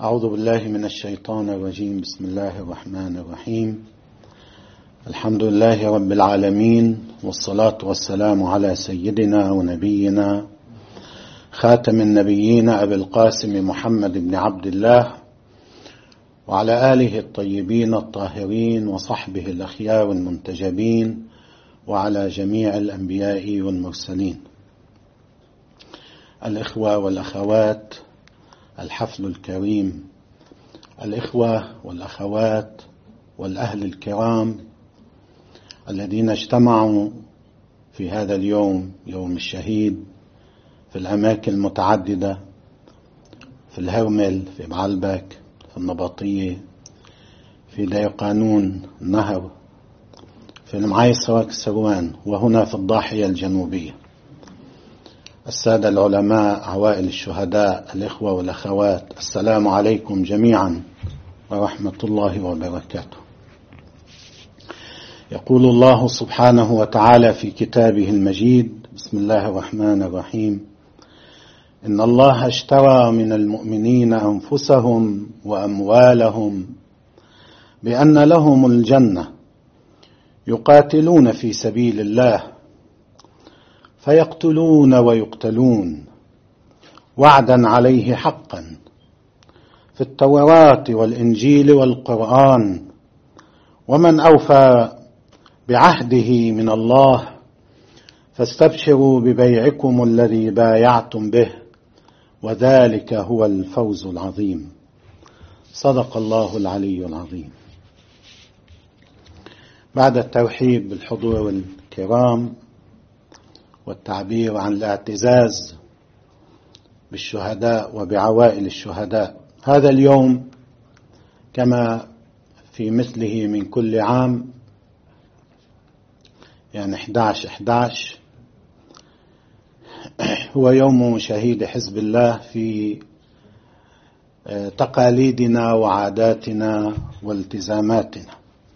أعوذ بالله من الشيطان الرجيم. بسم الله الرحمن الرحيم. الحمد لله رب العالمين، والصلاة والسلام على سيدنا ونبينا خاتم النبيين أبي القاسم محمد بن عبد الله وعلى آله الطيبين الطاهرين وصحبه الأخيار المنتجبين وعلى جميع الأنبياء والمرسلين. الإخوة والأخوات، الحفل الكريم، الإخوة والأخوات والأهل الكرام الذين اجتمعوا في هذا اليوم، يوم الشهيد، في الأماكن المتعددة، في الهرمل، في بعلبك، في النبطية، في ديقانون النهر، في المعيصرة كسروان، وهنا في الضاحية الجنوبية. السادة العلماء، عوائل الشهداء، الإخوة والأخوات، السلام عليكم جميعا ورحمة الله وبركاته. يقول الله سبحانه وتعالى في كتابه المجيد: بسم الله الرحمن الرحيم: إن الله اشترى من المؤمنين أنفسهم وأموالهم بأن لهم الجنة يقاتلون في سبيل الله فيقتلون ويقتلون وعدا عليه حقا في التوراة والإنجيل والقرآن، ومن أوفى بعهده من الله فاستبشروا ببيعكم الذي بايعتم به وذلك هو الفوز العظيم. صدق الله العلي العظيم. بعد الترحيب بالحضور الكرام والتعبير عن الاعتزاز بالشهداء وبعوائل الشهداء، هذا اليوم كما في مثله من كل عام، يعني 11/11، هو يوم شهيد حزب الله في تقاليدنا وعاداتنا والتزاماتنا،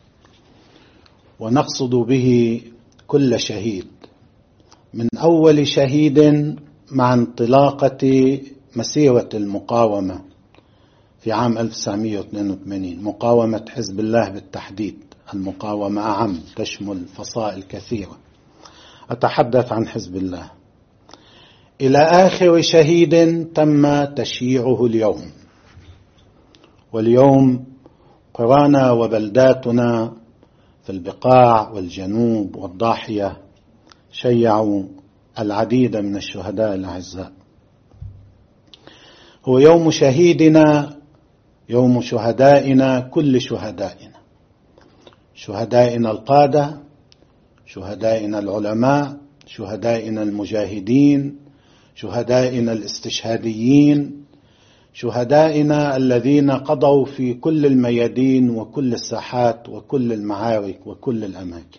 ونقصد به كل شهيد، من أول شهيد مع انطلاقة مسيرة المقاومة في عام 1982، مقاومة حزب الله بالتحديد. المقاومة أعم، تشمل فصائل كثيرة، أتحدث عن حزب الله، إلى آخر شهيد تم تشييعه اليوم. واليوم قرانا وبلداتنا في البقاع والجنوب والضاحية شيعوا العديد من الشهداء الأعزاء. هو يوم شهيدنا، يوم شهدائنا، كل شهدائنا، شهدائنا القادة، شهدائنا العلماء، شهدائنا المجاهدين، شهدائنا الاستشهاديين، شهدائنا الذين قضوا في كل الميادين وكل الساحات وكل المعارك وكل الأماكن،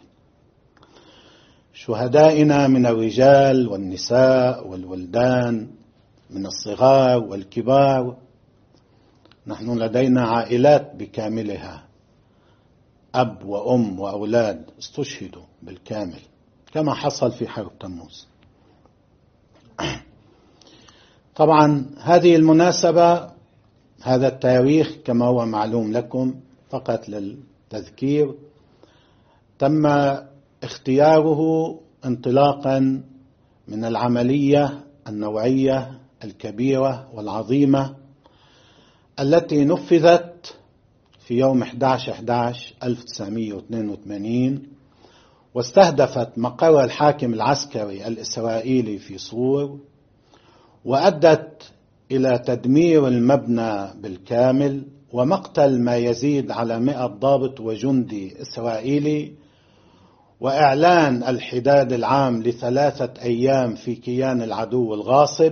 شهدائنا من الرجال والنساء والولدان، من الصغار والكبار. نحن لدينا عائلات بكاملها، أب وأم وأولاد استشهدوا بالكامل، كما حصل في حرب تموز. طبعا هذه المناسبة، هذا التاريخ كما هو معلوم لكم، فقط للتذكير، تم اختياره انطلاقا من العملية النوعية الكبيرة والعظيمة التي نفذت في يوم 11/11/1982، واستهدفت مقر الحاكم العسكري الإسرائيلي في صور، وأدت إلى تدمير المبنى بالكامل ومقتل ما يزيد على 100 ضابط وجندي إسرائيلي، وإعلان الحداد العام ل3 أيام في كيان العدو الغاصب.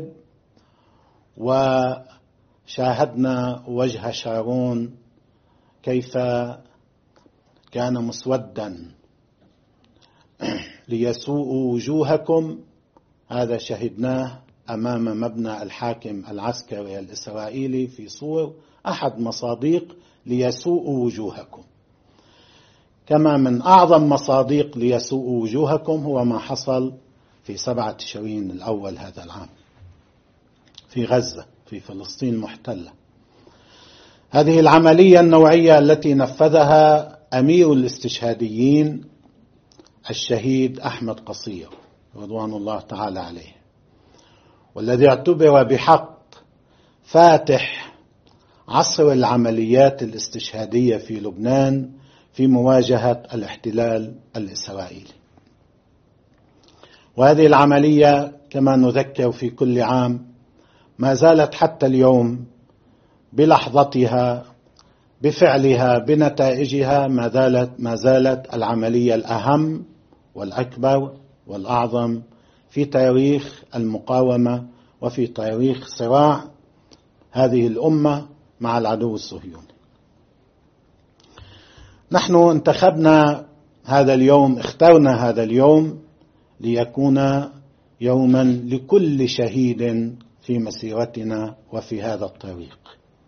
وشاهدنا وجه شارون كيف كان مسودا: ليسوءوا وجوهكم، هذا شهدناه أمام مبنى الحاكم العسكري الإسرائيلي في صور، أحد مصادق ليسوءوا وجوهكم. كما من أعظم مصادق ليسوءوا وجوهكم هو ما حصل في 7 تشرين الأول هذا العام في غزة، في فلسطين المحتلة. هذه العملية النوعية التي نفذها أمير الاستشهاديين الشهيد أحمد قصير رضوان الله تعالى عليه، والذي اعتبر بحق فاتح عصر العمليات الاستشهادية في لبنان في مواجهة الاحتلال الإسرائيلي. وهذه العملية كما نذكر في كل عام ما زالت حتى اليوم بلحظتها بفعلها بنتائجها ما زالت العملية الأهم والأكبر والأعظم في تاريخ المقاومة وفي تاريخ صراع هذه الأمة مع العدو الصهيوني. نحن اخترنا هذا اليوم ليكون يوما لكل شهيد في مسيرتنا وفي هذا الطريق،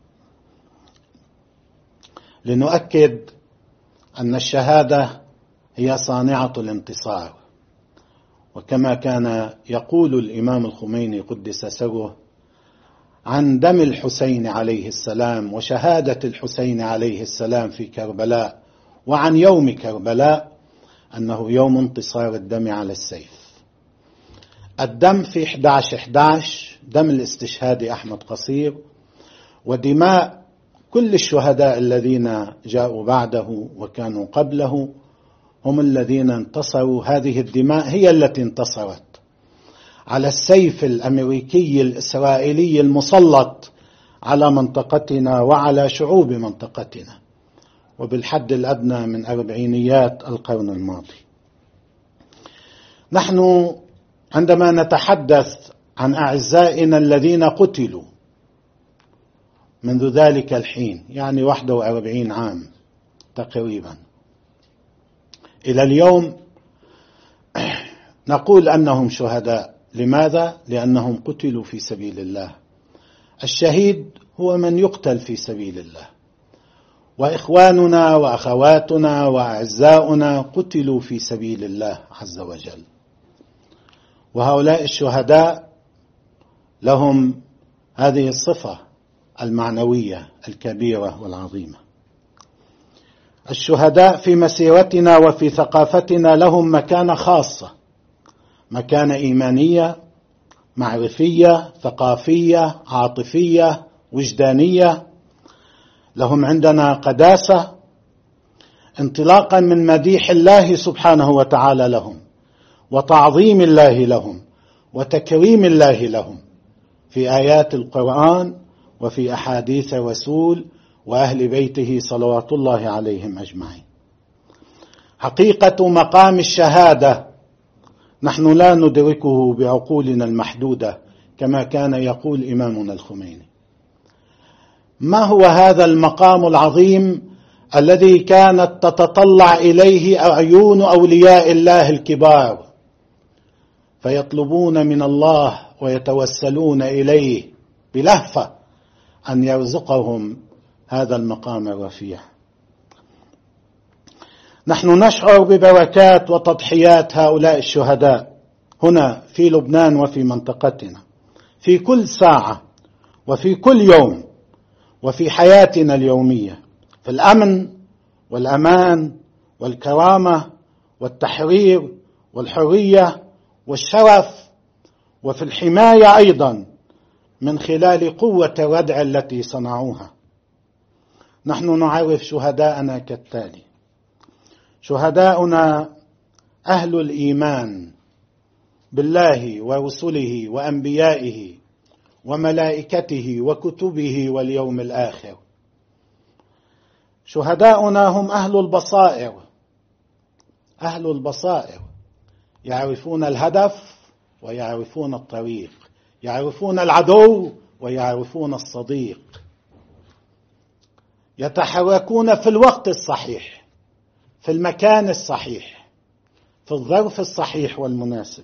لنؤكد أن الشهادة هي صانعة الانتصار، وكما كان يقول الإمام الخميني قدس سره عن دم الحسين عليه السلام وشهادة الحسين عليه السلام في كربلاء وعن يوم كربلاء أنه يوم انتصار الدم على السيف. الدم في 11/11 دم الاستشهاد أحمد قصير ودماء كل الشهداء الذين جاءوا بعده وكانوا قبله هم الذين انتصروا. هذه الدماء هي التي انتصرت على السيف الأمريكي الإسرائيلي المسلط على منطقتنا وعلى شعوب منطقتنا وبالحد الأدنى من أربعينيات القرن الماضي. نحن عندما نتحدث عن أعزائنا الذين قتلوا منذ ذلك الحين، يعني 41 عام تقريبا إلى اليوم، نقول أنهم شهداء. لماذا؟ لأنهم قتلوا في سبيل الله. الشهيد هو من يقتل في سبيل الله، وإخواننا وأخواتنا وأعزاؤنا قتلوا في سبيل الله عز وجل، وهؤلاء الشهداء لهم هذه الصفة المعنوية الكبيرة والعظيمة. الشهداء في مسيرتنا وفي ثقافتنا لهم مكانة خاصة، مكانة إيمانية معرفية ثقافية عاطفية وجدانية. لهم عندنا قداسة انطلاقا من مديح الله سبحانه وتعالى لهم وتعظيم الله لهم وتكريم الله لهم في آيات القرآن وفي أحاديث الرسول وأهل بيته صلوات الله عليهم أجمعين. حقيقة مقام الشهادة نحن لا ندركه بعقولنا المحدودة كما كان يقول إمامنا الخميني. ما هو هذا المقام العظيم الذي كانت تتطلع إليه أعين أولياء الله الكبار فيطلبون من الله ويتوسلون إليه بلهفة أن يرزقهم هذا المقام الرفيع؟ نحن نشعر ببركات وتضحيات هؤلاء الشهداء هنا في لبنان وفي منطقتنا في كل ساعة وفي كل يوم وفي حياتنا اليومية، في الأمن والأمان والكرامة والتحرير والحرية والشرف، وفي الحماية أيضا من خلال قوة الردع التي صنعوها. نحن نعرف شهداءنا كالتالي: شهداؤنا أهل الإيمان بالله ورسله وأنبيائه وملائكته وكتبه واليوم الآخر. شهداؤنا هم أهل البصائر، أهل البصائر يعرفون الهدف ويعرفون الطريق، يعرفون العدو ويعرفون الصديق، يتحركون في الوقت الصحيح في المكان الصحيح في الظرف الصحيح والمناسب.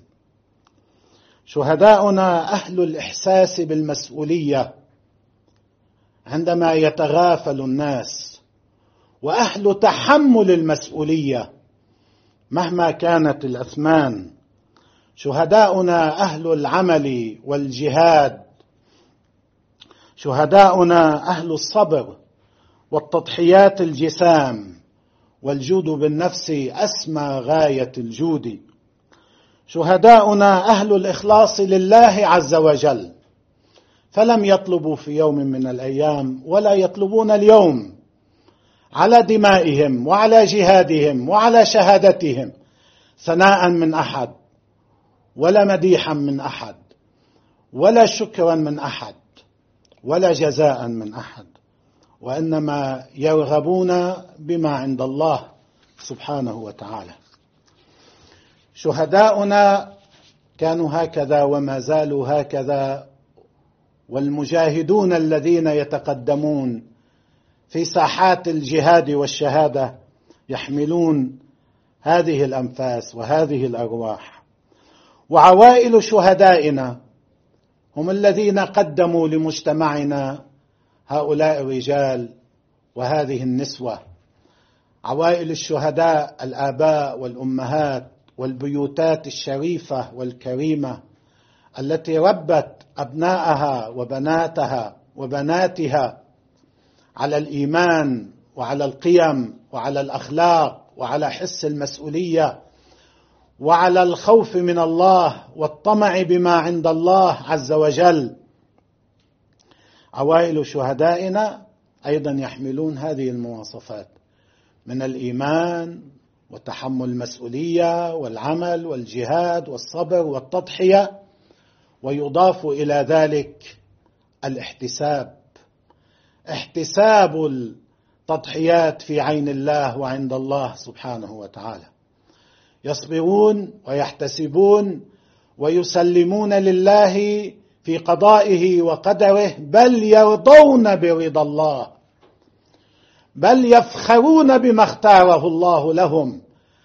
شهداؤنا أهل الإحساس بالمسؤولية عندما يتغافل الناس، وأهل تحمل المسؤولية مهما كانت الأثمان. شهداؤنا أهل العمل والجهاد، شهداؤنا أهل الصبر والتضحيات الجسام، والجود بالنفس أسمى غاية الجود. شهداؤنا أهل الإخلاص لله عز وجل، فلم يطلبوا في يوم من الأيام ولا يطلبون اليوم على دمائهم وعلى جهادهم وعلى شهادتهم ثناء من أحد، ولا مديحا من أحد، ولا شكرا من أحد، ولا جزاء من أحد، وإنما يرغبون بما عند الله سبحانه وتعالى. شهداؤنا كانوا هكذا وما زالوا هكذا، والمجاهدون الذين يتقدمون في ساحات الجهاد والشهادة يحملون هذه الأنفاس وهذه الأرواح. وعوائل شهدائنا هم الذين قدموا لمجتمعنا هؤلاء الرجال وهذه النسوة. عوائل الشهداء الآباء والأمهات والبيوتات الشريفة والكريمة التي ربت أبناءها وبناتها وبناتها على الإيمان وعلى القيم وعلى الأخلاق وعلى حس المسؤولية وعلى الخوف من الله والطمع بما عند الله عز وجل. عوائل شهدائنا أيضا يحملون هذه المواصفات من الإيمان وتحمل المسؤولية والعمل والجهاد والصبر والتضحية، ويضاف إلى ذلك الاحتساب، احتساب التضحيات في عين الله وعند الله سبحانه وتعالى. يصبرون ويحتسبون ويسلمون لله في قضائه وقدره، بل يرضون برضا الله، بل يفخرون بما اختاره الله لهم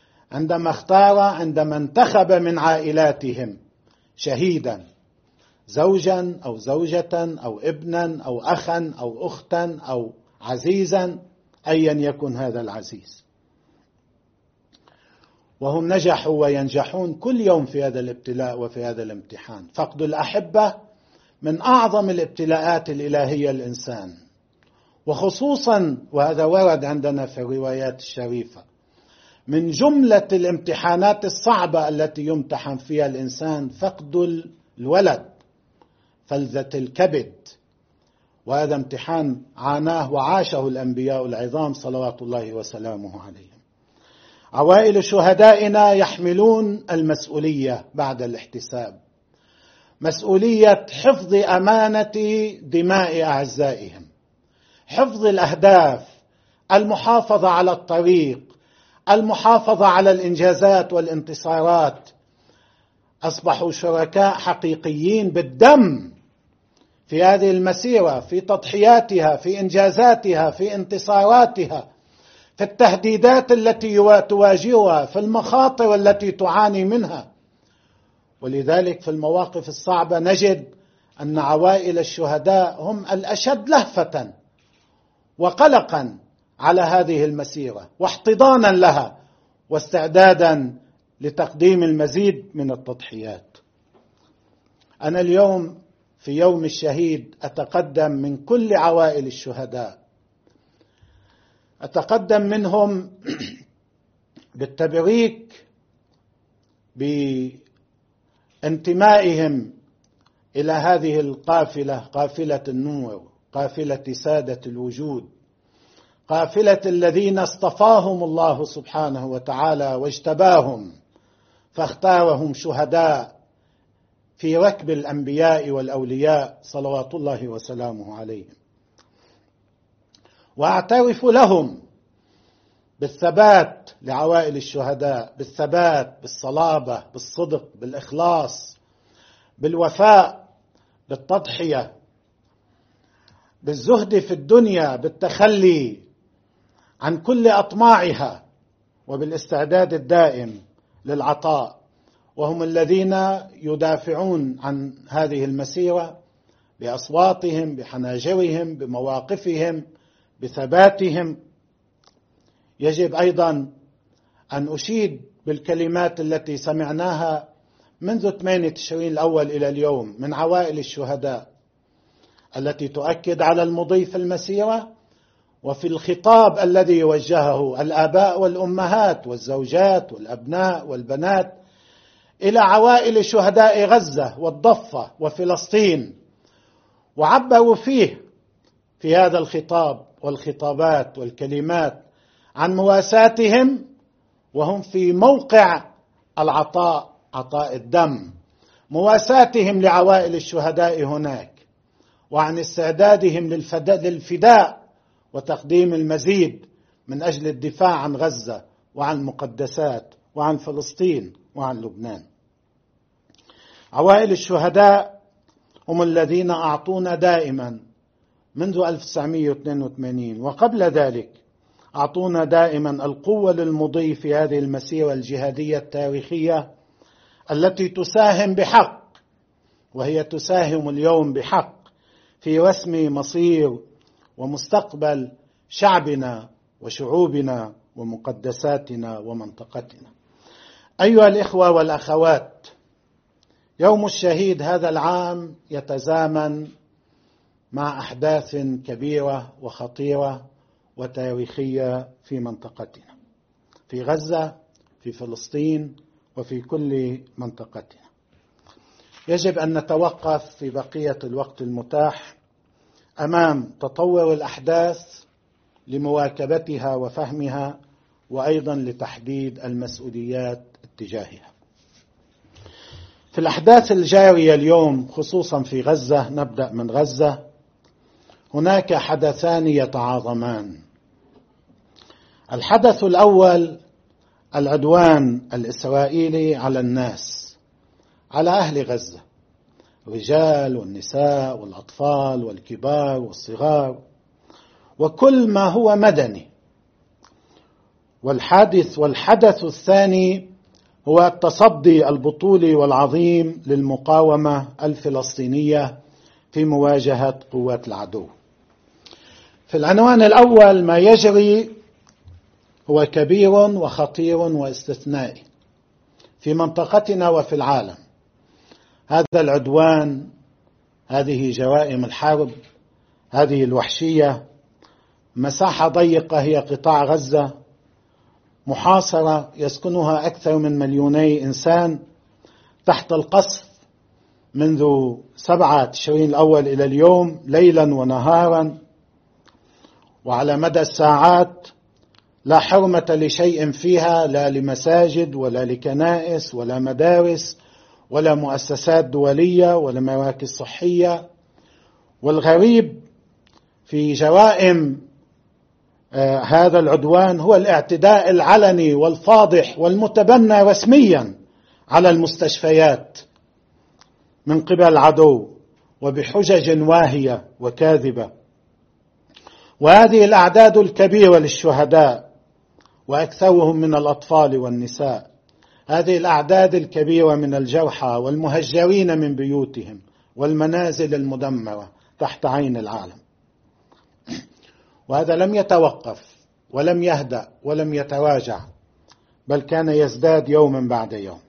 عندما انتخب من عائلاتهم شهيدا، زوجا أو زوجة أو ابنا أو أخا أو أختا أو عزيزا، أيا يكن هذا العزيز. وهم نجحوا وينجحون كل يوم في هذا الابتلاء وفي هذا الامتحان. فقد الأحبة من أعظم الابتلاءات الإلهية الإنسان، وخصوصا وهذا ورد عندنا في الروايات الشريفة، من جملة الامتحانات الصعبة التي يمتحن فيها الإنسان فقد الولد، فلذة الكبد، وهذا امتحان عاناه وعاشه الأنبياء العظام صلوات الله وسلامه عليهم. عوائل شهدائنا يحملون المسؤولية بعد الاحتساب، مسؤولية حفظ أمانة دماء أعزائهم، حفظ الأهداف، المحافظة على الطريق، المحافظة على الإنجازات والانتصارات. أصبحوا شركاء حقيقيين بالدم في هذه المسيرة، في تضحياتها، في إنجازاتها، في انتصاراتها، في التهديدات التي تواجهها، في المخاطر التي تعاني منها. ولذلك في المواقف الصعبة نجد أن عوائل الشهداء هم الأشد لهفة وقلقا على هذه المسيرة، واحتضانا لها، واستعدادا لتقديم المزيد من التضحيات. أنا اليوم في يوم الشهيد أتقدم من كل عوائل الشهداء، أتقدم منهم بالتبريك بانتمائهم إلى هذه القافلة، قافلة النور، قافلة سادة الوجود، قافلة الذين اصطفاهم الله سبحانه وتعالى واجتباهم فاختارهم شهداء في ركب الأنبياء والأولياء صلوات الله وسلامه عليهم. وأعترف لهم بالثبات لعوائل الشهداء، بالثبات، بالصلابة، بالصدق، بالإخلاص، بالوفاء، بالتضحية، بالزهد في الدنيا، بالتخلي عن كل أطماعها، وبالاستعداد الدائم للعطاء. وهم الذين يدافعون عن هذه المسيرة بأصواتهم، بحناجرهم، بمواقفهم، بثباتهم. يجب أيضا أن أشيد بالكلمات التي سمعناها منذ 8 تشرين الأول إلى اليوم من عوائل الشهداء، التي تؤكد على المضي في المسيرة وفي الخطاب الذي يوجهه الآباء والأمهات والزوجات والأبناء والبنات إلى عوائل شهداء غزة والضفة وفلسطين، وعبروا فيه في هذا الخطاب والخطابات والكلمات عن مواساتهم وهم في موقع العطاء، عطاء الدم، مواساتهم لعوائل الشهداء هناك، وعن استعدادهم للفداء وتقديم المزيد من أجل الدفاع عن غزة وعن المقدسات وعن فلسطين وعن لبنان. عوائل الشهداء هم الذين أعطونا دائما منذ 1982 وقبل ذلك، أعطونا دائما القوة للمضي في هذه المسيرة الجهادية التاريخية التي تساهم بحق، وهي تساهم اليوم بحق في رسم مصير ومستقبل شعبنا وشعوبنا ومقدساتنا ومنطقتنا. أيها الإخوة والأخوات، يوم الشهيد هذا العام يتزامن مع أحداث كبيرة وخطيرة وتاريخية في منطقتنا، في غزة، في فلسطين، وفي كل منطقتنا. يجب أن نتوقف في بقية الوقت المتاح أمام تطور الأحداث لمواكبتها وفهمها، وأيضا لتحديد المسؤوليات اتجاهها. في الأحداث الجارية اليوم خصوصا في غزة، نبدأ من غزة، هناك حدثان يتعاظمان. الحدث الأول العدوان الإسرائيلي على الناس، على أهل غزة، الرجال والنساء والأطفال والكبار والصغار وكل ما هو مدني. والحدث الثاني هو التصدي البطولي والعظيم للمقاومة الفلسطينية في مواجهة قوات العدو. في العنوان الأول ما يجري هو كبير وخطير واستثنائي في منطقتنا وفي العالم. هذا العدوان، هذه جرائم الحرب، هذه الوحشية، مساحة ضيقة هي قطاع غزة، محاصرة يسكنها أكثر من 2 مليون إنسان تحت القصف منذ 7 تشرين الأول إلى اليوم، ليلا ونهارا وعلى مدى الساعات، لا حرمة لشيء فيها، لا لمساجد ولا لكنائس ولا مدارس ولا مؤسسات دولية ولا مراكز صحية. والغريب في جرائم هذا العدوان هو الاعتداء العلني والفاضح والمتبنى رسميا على المستشفيات من قبل العدو وبحجج واهية وكاذبة. وهذه الأعداد الكبيرة للشهداء وأكثرهم من الأطفال والنساء، هذه الأعداد الكبيرة من الجرحى والمهجرين من بيوتهم والمنازل المدمرة تحت عين العالم، وهذا لم يتوقف ولم يهدأ ولم يتراجع، بل كان يزداد يوما بعد يوم.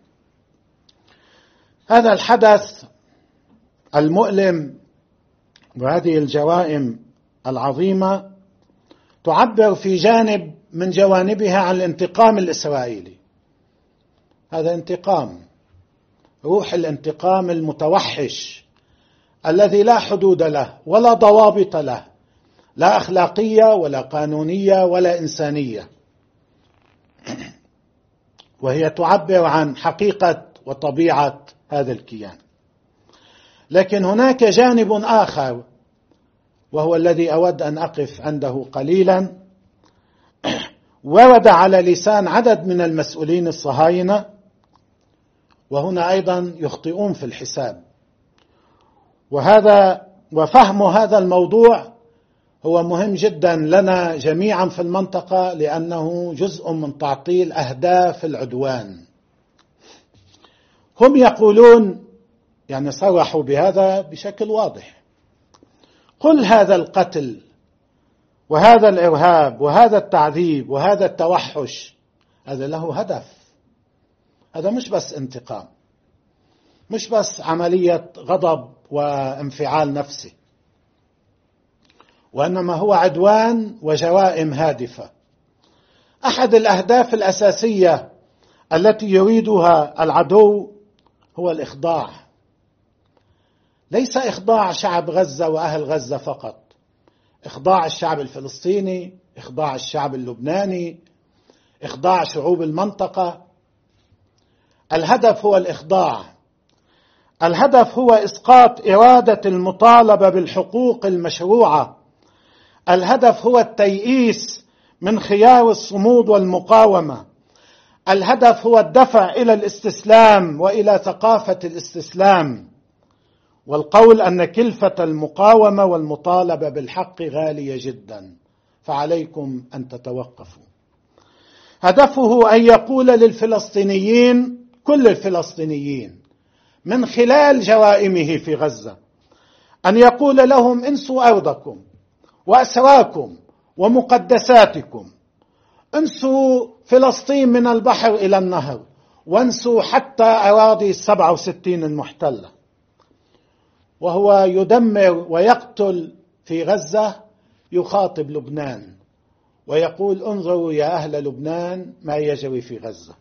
هذا الحدث المؤلم وهذه الجرائم العظيمة تعبر في جانب من جوانبها عن الانتقام الإسرائيلي. هذا انتقام، روح الانتقام المتوحش الذي لا حدود له ولا ضوابط له، لا أخلاقية ولا قانونية ولا إنسانية، وهي تعبر عن حقيقة وطبيعة هذا الكيان. لكن هناك جانب آخر وهو الذي أود أن أقف عنده قليلا، ورد على لسان عدد من المسؤولين الصهاينة، وهنا أيضا يخطئون في الحساب، وفهم هذا الموضوع هو مهم جدا لنا جميعا في المنطقة، لأنه جزء من تعطيل أهداف العدوان. هم يقولون، يعني صرحوا بهذا بشكل واضح، كل هذا القتل وهذا الإرهاب وهذا التعذيب وهذا التوحش هذا له هدف. هذا مش بس انتقام، مش بس عملية غضب وانفعال نفسي، وإنما هو عدوان وجرائم هادفة. أحد الأهداف الأساسية التي يريدها العدو هو الإخضاع، ليس إخضاع شعب غزة وأهل غزة فقط، إخضاع الشعب الفلسطيني، إخضاع الشعب اللبناني، إخضاع شعوب المنطقة. الهدف هو الإخضاع، الهدف هو إسقاط إرادة المطالبة بالحقوق المشروعة، الهدف هو التيئيس من خيار الصمود والمقاومة، الهدف هو الدفع إلى الاستسلام وإلى ثقافة الاستسلام، والقول أن كلفة المقاومة والمطالبة بالحق غالية جدا، فعليكم أن تتوقفوا. هدفه أن يقول للفلسطينيين، كل الفلسطينيين، من خلال جرائمه في غزة، أن يقول لهم: انسوا أرضكم وأسراكم ومقدساتكم، انسوا فلسطين من البحر إلى النهر، وانسوا حتى أراضي 67 المحتلة. وهو يدمر ويقتل في غزة، يخاطب لبنان ويقول: انظروا يا أهل لبنان ما يجري في غزة.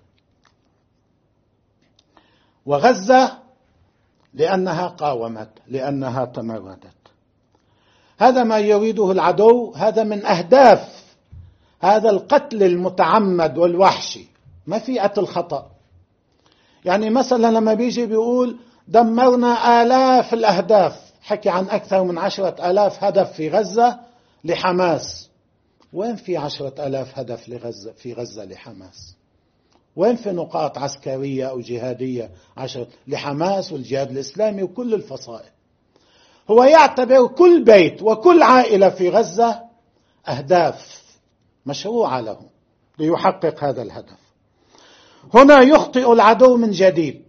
وغزة لأنها قاومت، لأنها تمردت. هذا ما يريده العدو، هذا من أهداف هذا القتل المتعمد والوحشي، ما في قتل خطأ. يعني مثلا لما بيجي بيقول دمرنا آلاف الأهداف، حكي عن أكثر من 10,000 هدف في غزة لحماس. وين في 10,000 هدف في غزة لحماس؟ وين في نقاط عسكرية أو جهادية لحماس والجهاد الإسلامي وكل الفصائل؟ هو يعتبر كل بيت وكل عائلة في غزة أهداف مشروعة له ليحقق هذا الهدف. هنا يخطئ العدو من جديد،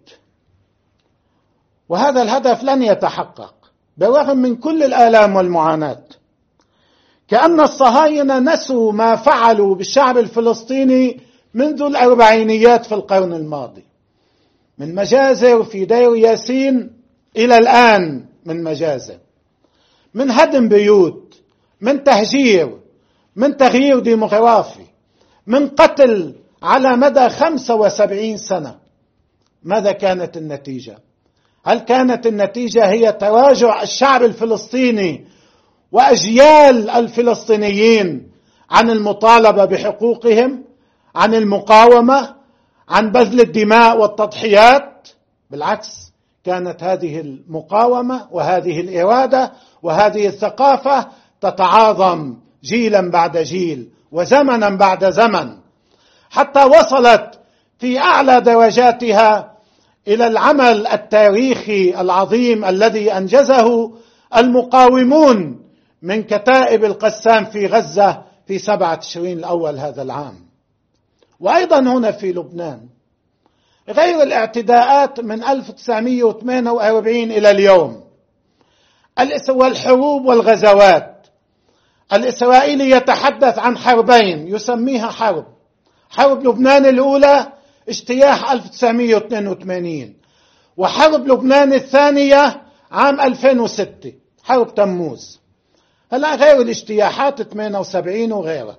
وهذا الهدف لن يتحقق بالرغم من كل الآلام والمعاناة. كأن الصهاينة نسوا ما فعلوا بالشعب الفلسطيني منذ الأربعينيات في القرن الماضي، من مجازر في دير ياسين إلى الآن، من مجازر، من هدم بيوت، من تهجير، من تغيير ديموغرافي، من قتل على مدى 75 سنة. ماذا كانت النتيجة؟ هل كانت النتيجة هي تراجع الشعب الفلسطيني وأجيال الفلسطينيين عن المطالبة بحقوقهم، عن المقاومة، عن بذل الدماء والتضحيات؟ بالعكس، كانت هذه المقاومة وهذه الإرادة وهذه الثقافة تتعاظم جيلا بعد جيل وزمنا بعد زمن، حتى وصلت في أعلى درجاتها إلى العمل التاريخي العظيم الذي أنجزه المقاومون من كتائب القسام في غزة في 7 تشرين الأول هذا العام. وأيضا هنا في لبنان، غير الاعتداءات من 1948 إلى اليوم، والحروب والغزوات. الإسرائيلي يتحدث عن حربين يسميها حرب لبنان الأولى اجتياح 1982، وحرب لبنان الثانية عام 2006 حرب تموز. هلا غير الاجتياحات 78 وغيرها.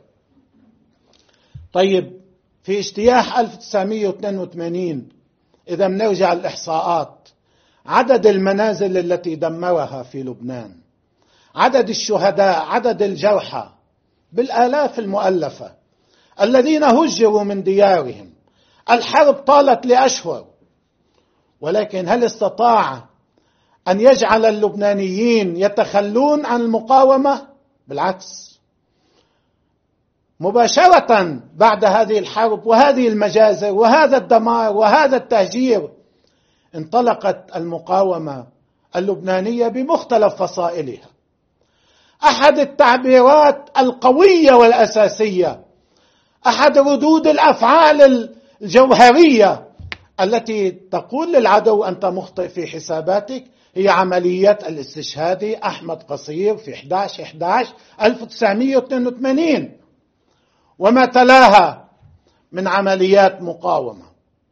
طيب، في اجتياح 1982 إذا بنرجع الإحصاءات، عدد المنازل التي دمرها في لبنان، عدد الشهداء، عدد الجرحى بالآلاف المؤلفة الذين هجروا من ديارهم. الحرب طالت لأشهر، ولكن هل استطاع أن يجعل اللبنانيين يتخلون عن المقاومة؟ بالعكس، مباشرة بعد هذه الحرب وهذه المجازر وهذا الدمار وهذا التهجير، انطلقت المقاومة اللبنانية بمختلف فصائلها. أحد التعبيرات القوية والأساسية، أحد ردود الأفعال الجوهرية التي تقول للعدو أنت مخطئ في حساباتك، هي عملية الاستشهادي أحمد قصير في 11/11/1982 وما تلاها من عمليات مقاومة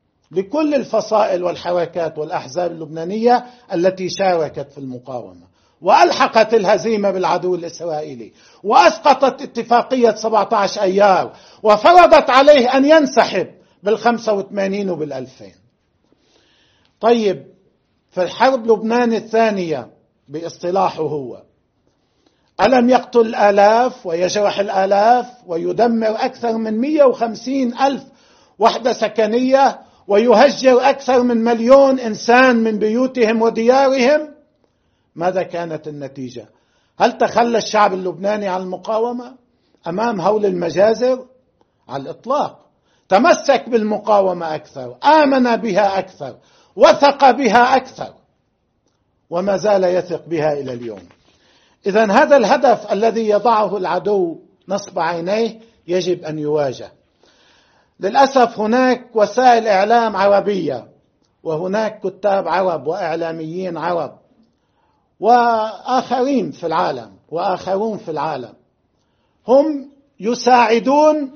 لكل الفصائل والحركات والأحزاب اللبنانية التي شاركت في المقاومة. وألحقت الهزيمة بالعدو الإسرائيلي، وأسقطت اتفاقية 17 أيار، وفرضت عليه أن ينسحب بال85 وبال2000. طيب، في الحرب لبنان الثانية باصطلاحه هو، ألم يقتل الآلاف ويجرح الآلاف ويدمر أكثر من 150 ألف وحدة سكنية ويهجر أكثر من 1,000,000 إنسان من بيوتهم وديارهم؟ ماذا كانت النتيجة؟ هل تخلى الشعب اللبناني عن المقاومة أمام هول المجازر؟ على الإطلاق. تمسك بالمقاومة أكثر، آمن بها أكثر، وثق بها أكثر، وما زال يثق بها إلى اليوم. إذن هذا الهدف الذي يضعه العدو نصب عينيه يجب أن يواجه. للأسف هناك وسائل إعلام عربية، وهناك كتاب عرب وإعلاميين عرب وآخرين في العالم وآخرون في العالم، هم يساعدون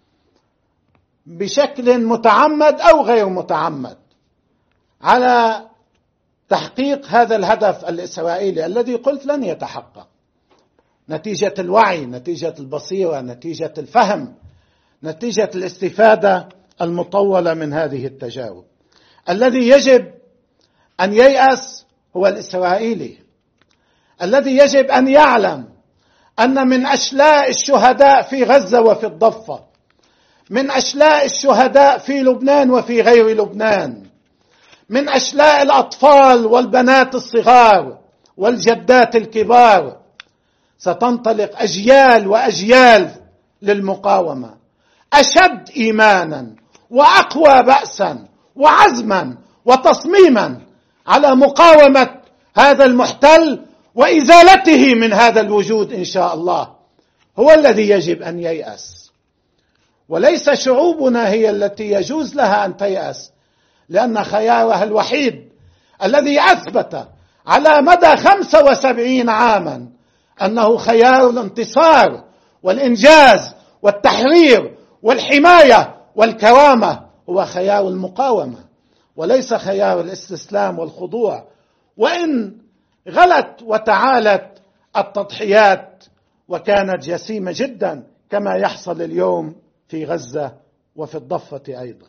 بشكل متعمد أو غير متعمد على تحقيق هذا الهدف الإسرائيلي الذي قلت لن يتحقق، نتيجة الوعي، نتيجة البصيرة، نتيجة الفهم، نتيجة الاستفادة المطولة من هذه التجارب. الذي يجب أن ييأس هو الإسرائيلي، الذي يجب أن يعلم أن من أشلاء الشهداء في غزة وفي الضفة، من أشلاء الشهداء في لبنان وفي غير لبنان، من أشلاء الأطفال والبنات الصغار والجدات الكبار، ستنطلق أجيال وأجيال للمقاومة، أشد إيمانا وأقوى بأسا وعزما وتصميما على مقاومة هذا المحتل وإزالته من هذا الوجود إن شاء الله. هو الذي يجب أن ييأس، وليس شعوبنا هي التي يجوز لها أن تيأس، لأن خيارها الوحيد الذي أثبت على مدى 75 عاما أنه خيار الانتصار والإنجاز والتحرير والحماية والكرامة هو خيار المقاومة، وليس خيار الاستسلام والخضوع، وإن غلت وتعالت التضحيات وكانت جسيمة جدا كما يحصل اليوم في غزة وفي الضفة أيضا.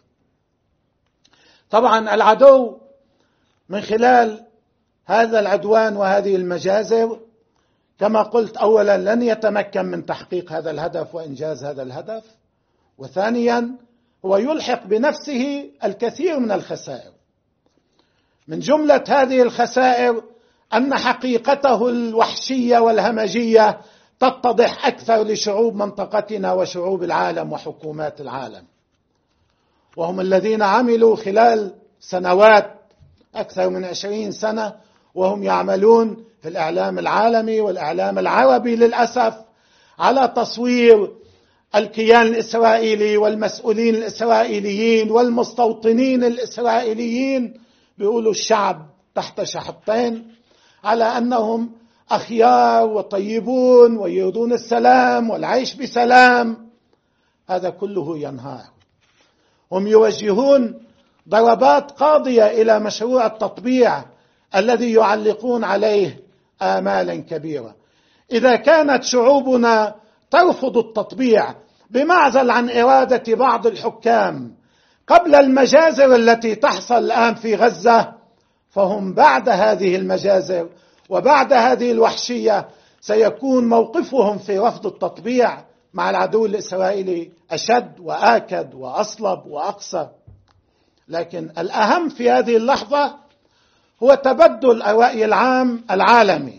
طبعا العدو من خلال هذا العدوان وهذه المجازر كما قلت أولا لن يتمكن من تحقيق هذا الهدف وإنجاز هذا الهدف، وثانيا هو يلحق بنفسه الكثير من الخسائر. من جملة هذه الخسائر أن حقيقته الوحشية والهمجية تتضح أكثر لشعوب منطقتنا وشعوب العالم وحكومات العالم، وهم الذين عملوا خلال سنوات أكثر من 20 سنة وهم يعملون في الإعلام العالمي والإعلام العربي للأسف على تصوير الكيان الإسرائيلي والمسؤولين الإسرائيليين والمستوطنين الإسرائيليين، بيقولوا الشعب تحت شحطين، على أنهم أخيار وطيبون ويريدون السلام والعيش بسلام. هذا كله ينهار. هم يوجهون ضربات قاضية إلى مشروع التطبيع الذي يعلقون عليه آمالا كبيرة. إذا كانت شعوبنا ترفض التطبيع بمعزل عن إرادة بعض الحكام قبل المجازر التي تحصل الآن في غزة، فهم بعد هذه المجازر وبعد هذه الوحشية سيكون موقفهم في رفض التطبيع مع العدو الإسرائيلي أشد وآكد وأصلب وأقسى. لكن الأهم في هذه اللحظة هو تبدل الرأي العام العالمي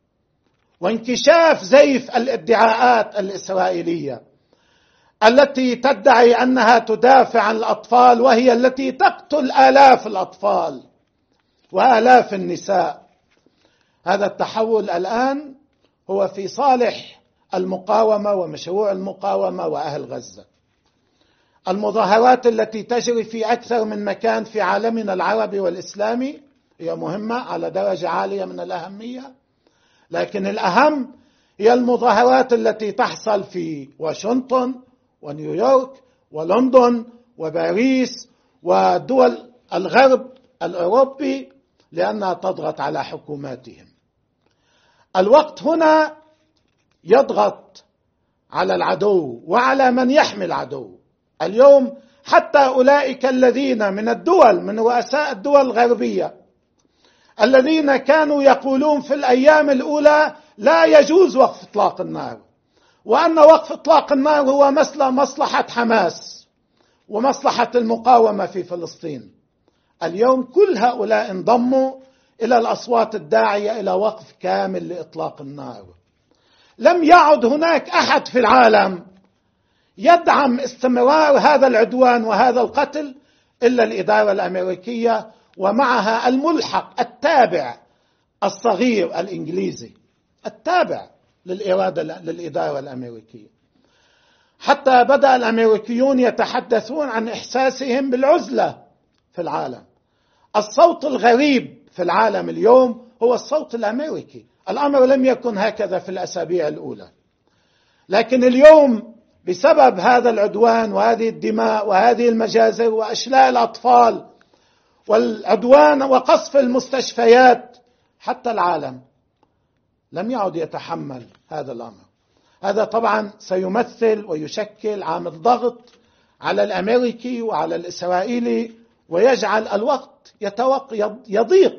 وانكشاف زيف الادعاءات الإسرائيلية التي تدعي أنها تدافع عن الأطفال وهي التي تقتل آلاف الأطفال وآلاف النساء. هذا التحول الآن هو في صالح المقاومة ومشروع المقاومة وأهل غزة. المظاهرات التي تجري في أكثر من مكان في عالمنا العربي والإسلامي هي مهمة على درجة عالية من الأهمية، لكن الأهم هي المظاهرات التي تحصل في واشنطن ونيويورك ولندن وباريس ودول الغرب الأوروبي لأنها تضغط على حكوماتهم. الوقت هنا يضغط على العدو وعلى من يحمي العدو. اليوم حتى أولئك الذين من الدول، من رؤساء الدول الغربية، الذين كانوا يقولون في الأيام الأولى لا يجوز وقف إطلاق النار، وأن وقف إطلاق النار هو مصلحة حماس ومصلحة المقاومة في فلسطين، اليوم كل هؤلاء انضموا إلى الأصوات الداعية إلى وقف كامل لإطلاق النار. لم يعد هناك أحد في العالم يدعم استمرار هذا العدوان وهذا القتل إلا الإدارة الأمريكية، ومعها الملحق التابع الصغير الإنجليزي التابع للإدارة الأمريكية. حتى بدأ الأمريكيون يتحدثون عن إحساسهم بالعزلة في العالم. الصوت الغريب في العالم اليوم هو الصوت الأمريكي. الأمر لم يكن هكذا في الأسابيع الأولى، لكن اليوم بسبب هذا العدوان وهذه الدماء وهذه المجازر وأشلاء الأطفال والعدوان وقصف المستشفيات، حتى العالم لم يعد يتحمل هذا الأمر. هذا طبعا سيمثل ويشكل عامل ضغط على الأمريكي وعلى الإسرائيلي، ويجعل الوقت يضيق.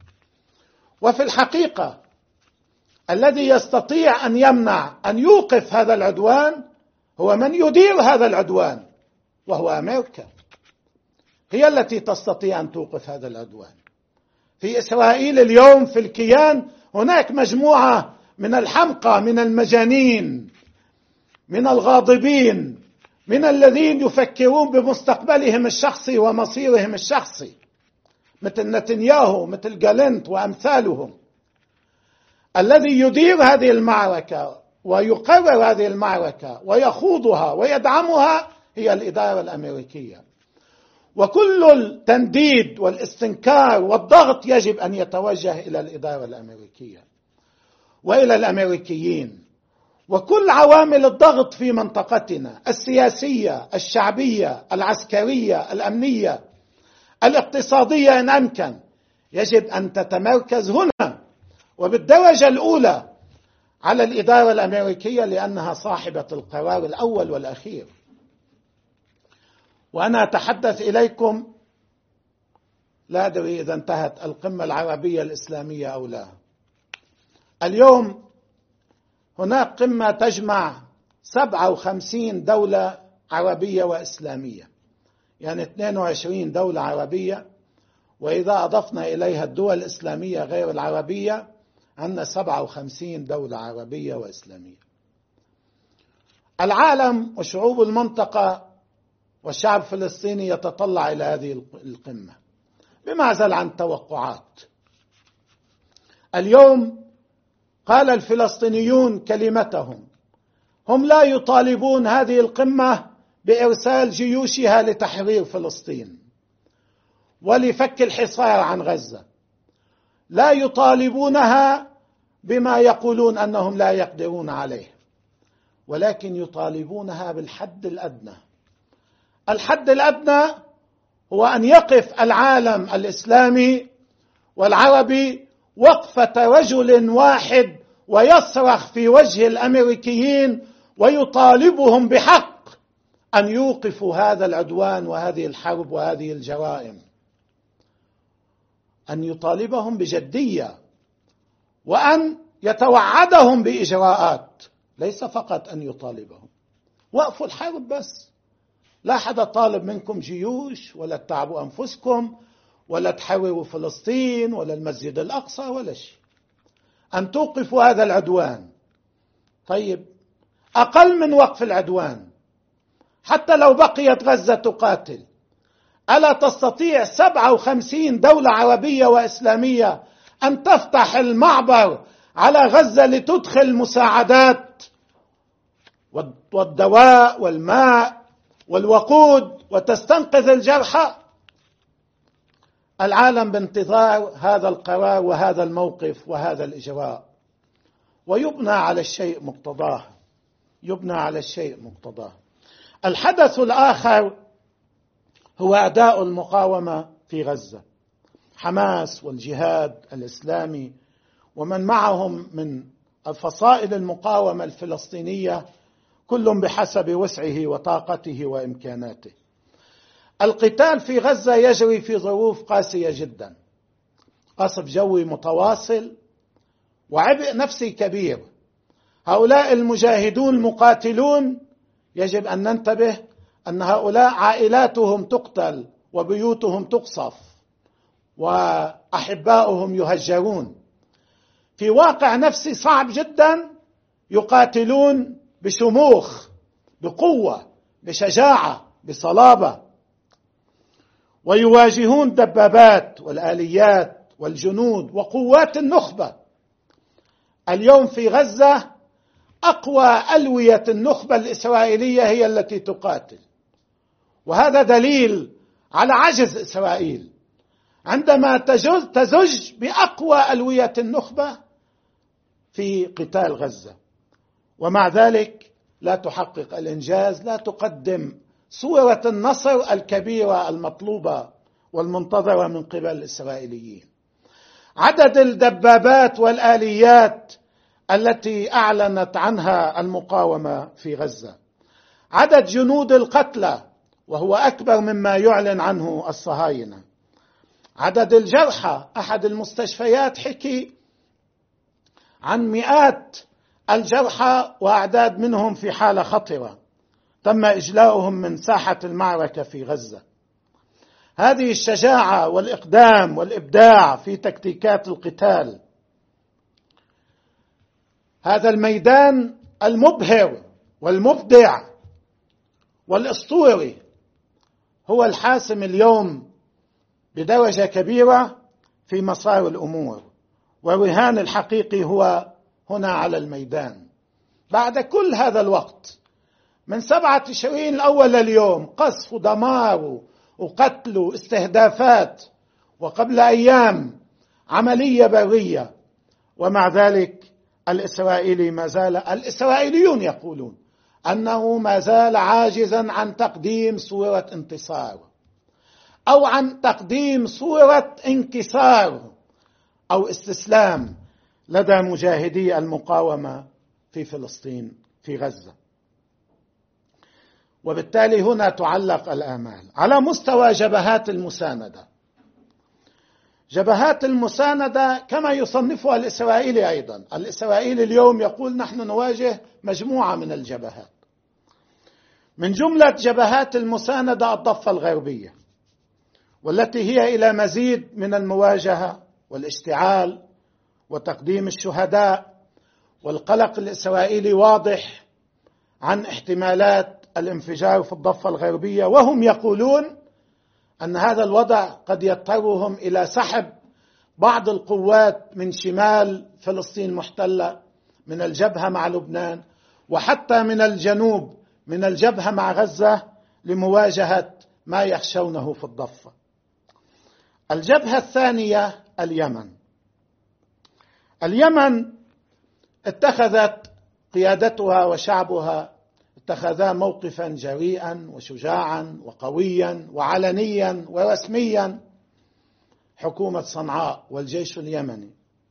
وفي الحقيقة الذي يستطيع أن يمنع أن يوقف هذا العدوان هو من يدير هذا العدوان، وهو أمريكا، هي التي تستطيع أن توقف هذا العدوان. في إسرائيل اليوم في الكيان هناك مجموعة من الحمقى، من المجانين، من الغاضبين، من الذين يفكرون بمستقبلهم الشخصي ومصيرهم الشخصي، مثل نتنياهو، مثل جالنت وأمثالهم. الذي يدير هذه المعركة ويقرر هذه المعركة ويخوضها ويدعمها هي الإدارة الأمريكية، وكل التنديد والاستنكار والضغط يجب أن يتوجه إلى الإدارة الأمريكية وإلى الأمريكيين، وكل عوامل الضغط في منطقتنا السياسية، الشعبية، العسكرية، الأمنية، الاقتصادية إن أمكن، يجب أن تتمركز هنا وبالدرجة الأولى على الإدارة الأمريكية، لأنها صاحبة القرار الأول والأخير. وأنا أتحدث إليكم، لا أدري إذا انتهت القمة العربية الإسلامية أو لا. اليوم هناك قمة تجمع 57 دولة عربية وإسلامية، يعني 22 دولة عربية، وإذا أضفنا إليها الدول الإسلامية غير العربية عندنا 57 دولة عربية وإسلامية. العالم وشعوب المنطقة والشعب الفلسطيني يتطلع إلى هذه القمة بمعزل عن توقعات. اليوم قال الفلسطينيون كلمتهم، هم لا يطالبون هذه القمة بإرسال جيوشها لتحرير فلسطين ولفك الحصار عن غزة، لا يطالبونها بما يقولون أنهم لا يقدرون عليه، ولكن يطالبونها بالحد الأدنى. الحد الأدنى هو أن يقف العالم الإسلامي والعربي وقفة رجل واحد ويصرخ في وجه الأمريكيين ويطالبهم بحق أن يوقفوا هذا العدوان وهذه الحرب وهذه الجرائم، أن يطالبهم بجدية، وأن يتوعدهم بإجراءات، ليس فقط أن يطالبهم. وقفوا الحرب بس، لا حدا طالب منكم جيوش ولا تتعبوا أنفسكم ولا تحرروا فلسطين ولا المسجد الأقصى ولا شيء، أن توقفوا هذا العدوان. طيب أقل من وقف العدوان، حتى لو بقيت غزة تقاتل، ألا تستطيع 57 دولة عربية وإسلامية أن تفتح المعبر على غزة لتدخل مساعدات والدواء والماء والوقود وتستنقذ الجرحى؟ العالم بانتظار هذا القرار وهذا الموقف وهذا الإجراء، ويبنى على الشيء مقتضاه، يبنى على الشيء مقتضاه. الحدث الآخر هو أداء المقاومة في غزة، حماس والجهاد الإسلامي ومن معهم من الفصائل المقاومة الفلسطينية، كل بحسب وسعه وطاقته وإمكاناته. القتال في غزة يجري في ظروف قاسية جدا، قصف جوي متواصل وعبء نفسي كبير. هؤلاء المجاهدون المقاتلون يجب أن ننتبه أن هؤلاء عائلاتهم تقتل وبيوتهم تقصف وأحباؤهم يهجرون في واقع نفسي صعب جدا. يقاتلون بشموخ، بقوة، بشجاعة، بصلابة، ويواجهون الدبابات والآليات والجنود وقوات النخبة. اليوم في غزة أقوى ألوية النخبة الإسرائيلية هي التي تقاتل، وهذا دليل على عجز إسرائيل عندما تزج بأقوى ألوية النخبة في قتال غزة، ومع ذلك لا تحقق الإنجاز، لا تقدم صورة النصر الكبيرة المطلوبة والمنتظرة من قبل الإسرائيليين. عدد الدبابات والآليات التي أعلنت عنها المقاومة في غزة، عدد جنود القتلى وهو أكبر مما يعلن عنه الصهاينة، عدد الجرحى. أحد المستشفيات حكي عن مئات الجرحى وأعداد منهم في حالة خطرة تم إجلاؤهم من ساحة المعركة في غزة. هذه الشجاعة والإقدام والإبداع في تكتيكات القتال، هذا الميدان المبهر والمبدع والأسطوري هو الحاسم اليوم بدرجة كبيرة في مسار الأمور، والرهان الحقيقي هو هنا على الميدان. بعد كل هذا الوقت من 7 تشرين الأول اليوم، قصف ودمار وقتل واستهدافات، وقبل أيام عملية برية، ومع ذلك الإسرائيليون يقولون أنه ما زال عاجزا عن تقديم صورة انتصار أو عن تقديم صورة انكسار أو استسلام لدى مجاهدي المقاومة في فلسطين في غزة. وبالتالي هنا تعلق الآمال على مستوى جبهات المساندة. جبهات المساندة كما يصنفها الإسرائيلي أيضا، الإسرائيلي اليوم يقول نحن نواجه مجموعة من الجبهات. من جملة جبهات المساندة الضفة الغربية، والتي هي إلى مزيد من المواجهة والاشتعال وتقديم الشهداء، والقلق الإسرائيلي واضح عن احتمالات الانفجار في الضفة الغربية، وهم يقولون أن هذا الوضع قد يضطرهم إلى سحب بعض القوات من شمال فلسطين المحتلة، من الجبهة مع لبنان، وحتى من الجنوب من الجبهة مع غزة، لمواجهة ما يخشونه في الضفة. الجبهة الثانية اليمن اتخذت قيادتها وشعبها اتخذا موقفا جريئا وشجاعا وقويا وعلنيا ورسميا، حكومة صنعاء والجيش اليمني،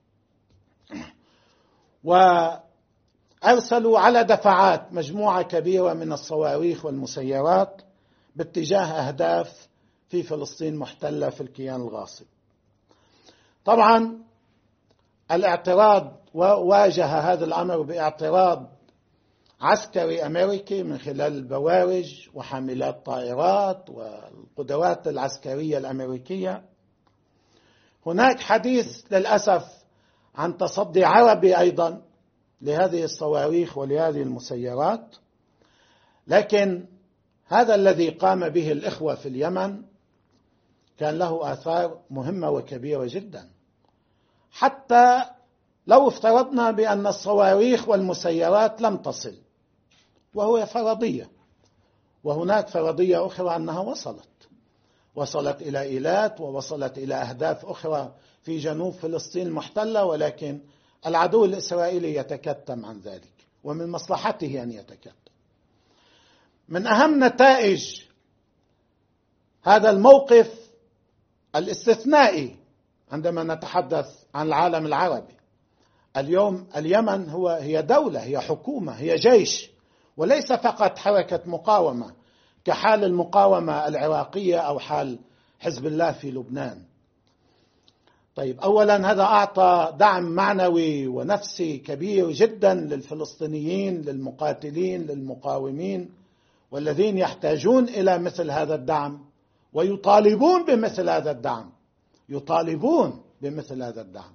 وأرسلوا على دفعات مجموعة كبيرة من الصواريخ والمسيرات باتجاه أهداف في فلسطين المحتلة في الكيان الغاصب. طبعا الاعتراض واجه هذا الأمر باعتراض عسكري أمريكي من خلال البوارج وحاملات طائرات والقدرات العسكرية الأمريكية. هناك حديث للأسف عن تصدي عربي أيضا لهذه الصواريخ ولهذه المسيرات، لكن هذا الذي قام به الإخوة في اليمن كان له آثار مهمة وكبيرة جدا. حتى لو افترضنا بأن الصواريخ والمسيرات لم تصل، وهو فرضية، وهناك فرضية أخرى أنها وصلت إلى إيلات ووصلت إلى أهداف أخرى في جنوب فلسطين المحتلة، ولكن العدو الإسرائيلي يتكتم عن ذلك، ومن مصلحته أن يتكتم. من أهم نتائج هذا الموقف الاستثنائي عندما نتحدث عن العالم العربي اليوم اليمن هي دولة، هي حكومة، هي جيش، وليس فقط حركة مقاومة كحال المقاومة العراقية أو حال حزب الله في لبنان. طيب، أولا هذا أعطى دعم معنوي ونفسي كبير جدا للفلسطينيين، للمقاتلين، للمقاومين، والذين يحتاجون إلى مثل هذا الدعم ويطالبون بمثل هذا الدعم، يطالبون بمثل هذا الدعم،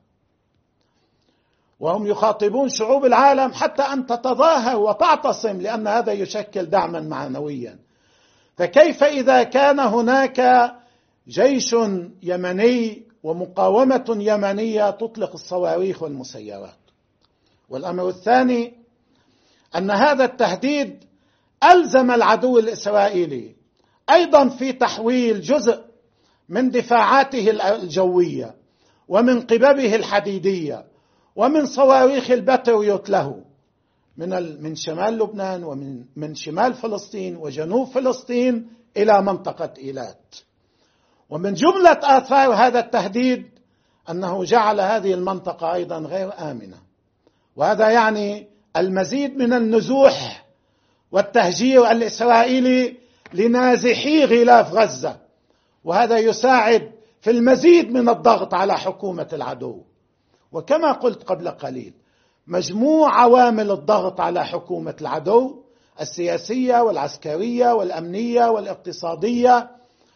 وهم يخاطبون شعوب العالم حتى أن تتظاهر وتعتصم، لأن هذا يشكل دعما معنويا. فكيف إذا كان هناك جيش يمني ومقاومة يمنية تطلق الصواريخ والمسيرات؟ والأمر الثاني أن هذا التهديد ألزم العدو الإسرائيلي أيضا في تحويل جزء من دفاعاته الجوية ومن قببه الحديدية ومن صواريخ الباتريوت له من شمال لبنان ومن شمال فلسطين وجنوب فلسطين إلى منطقة إيلات. ومن جملة آثار هذا التهديد أنه جعل هذه المنطقة أيضا غير آمنة، وهذا يعني المزيد من النزوح والتهجير الإسرائيلي لنازحي غلاف غزة، وهذا يساعد في المزيد من الضغط على حكومة العدو. وكما قلت قبل قليل، مجموع عوامل الضغط على حكومة العدو السياسية والعسكرية والأمنية والاقتصادية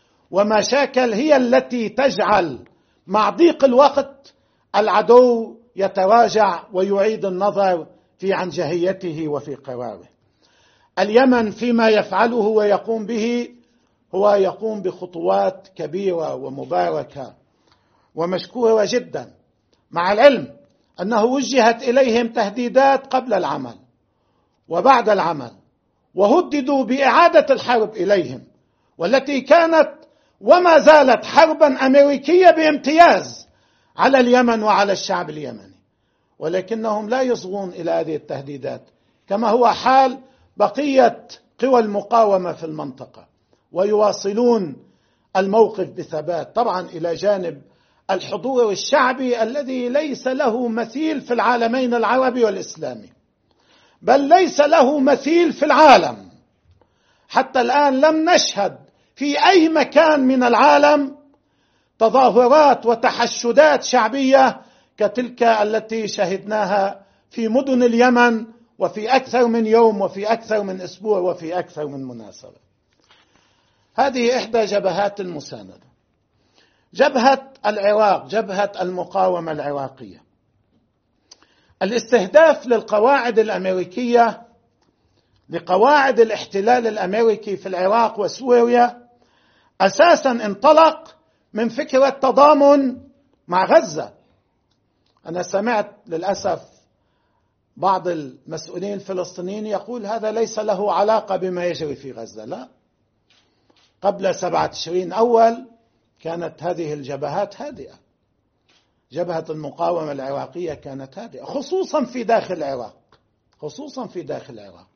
ومشاكل هي التي تجعل مع ضيق الوقت العدو يتراجع ويعيد النظر في عنجهيته وفي قراره. اليمن فيما يفعله ويقوم به هو يقوم بخطوات كبيرة ومباركة ومشكورة جدا، مع العلم أنه وجهت إليهم تهديدات قبل العمل وبعد العمل، وهددوا بإعادة الحرب إليهم، والتي كانت وما زالت حربا أمريكية بامتياز على اليمن وعلى الشعب اليمني، ولكنهم لا يصغون إلى هذه التهديدات كما هو حال بقية قوى المقاومة في المنطقة، ويواصلون الموقف بثبات، طبعا إلى جانب الحضور الشعبي الذي ليس له مثيل في العالمين العربي والإسلامي، بل ليس له مثيل في العالم. حتى الآن لم نشهد في أي مكان من العالم تظاهرات وتحشدات شعبية كتلك التي شهدناها في مدن اليمن، وفي أكثر من يوم وفي أكثر من أسبوع وفي أكثر من مناسبة. هذه إحدى جبهات المساندة. جبهة العراق، جبهة المقاومة العراقية، الاستهداف للقواعد الأمريكية، لقواعد الاحتلال الأمريكي في العراق وسوريا، أساسا انطلق من فكرة تضامن مع غزة. أنا سمعت للأسف بعض المسؤولين الفلسطينيين يقول هذا ليس له علاقة بما يجري في غزة. لا، قبل 7 تشرين أول كانت هذه الجبهات هادئة، جبهة المقاومة العراقية كانت هادئة، خصوصا في داخل العراق، خصوصا في داخل العراق.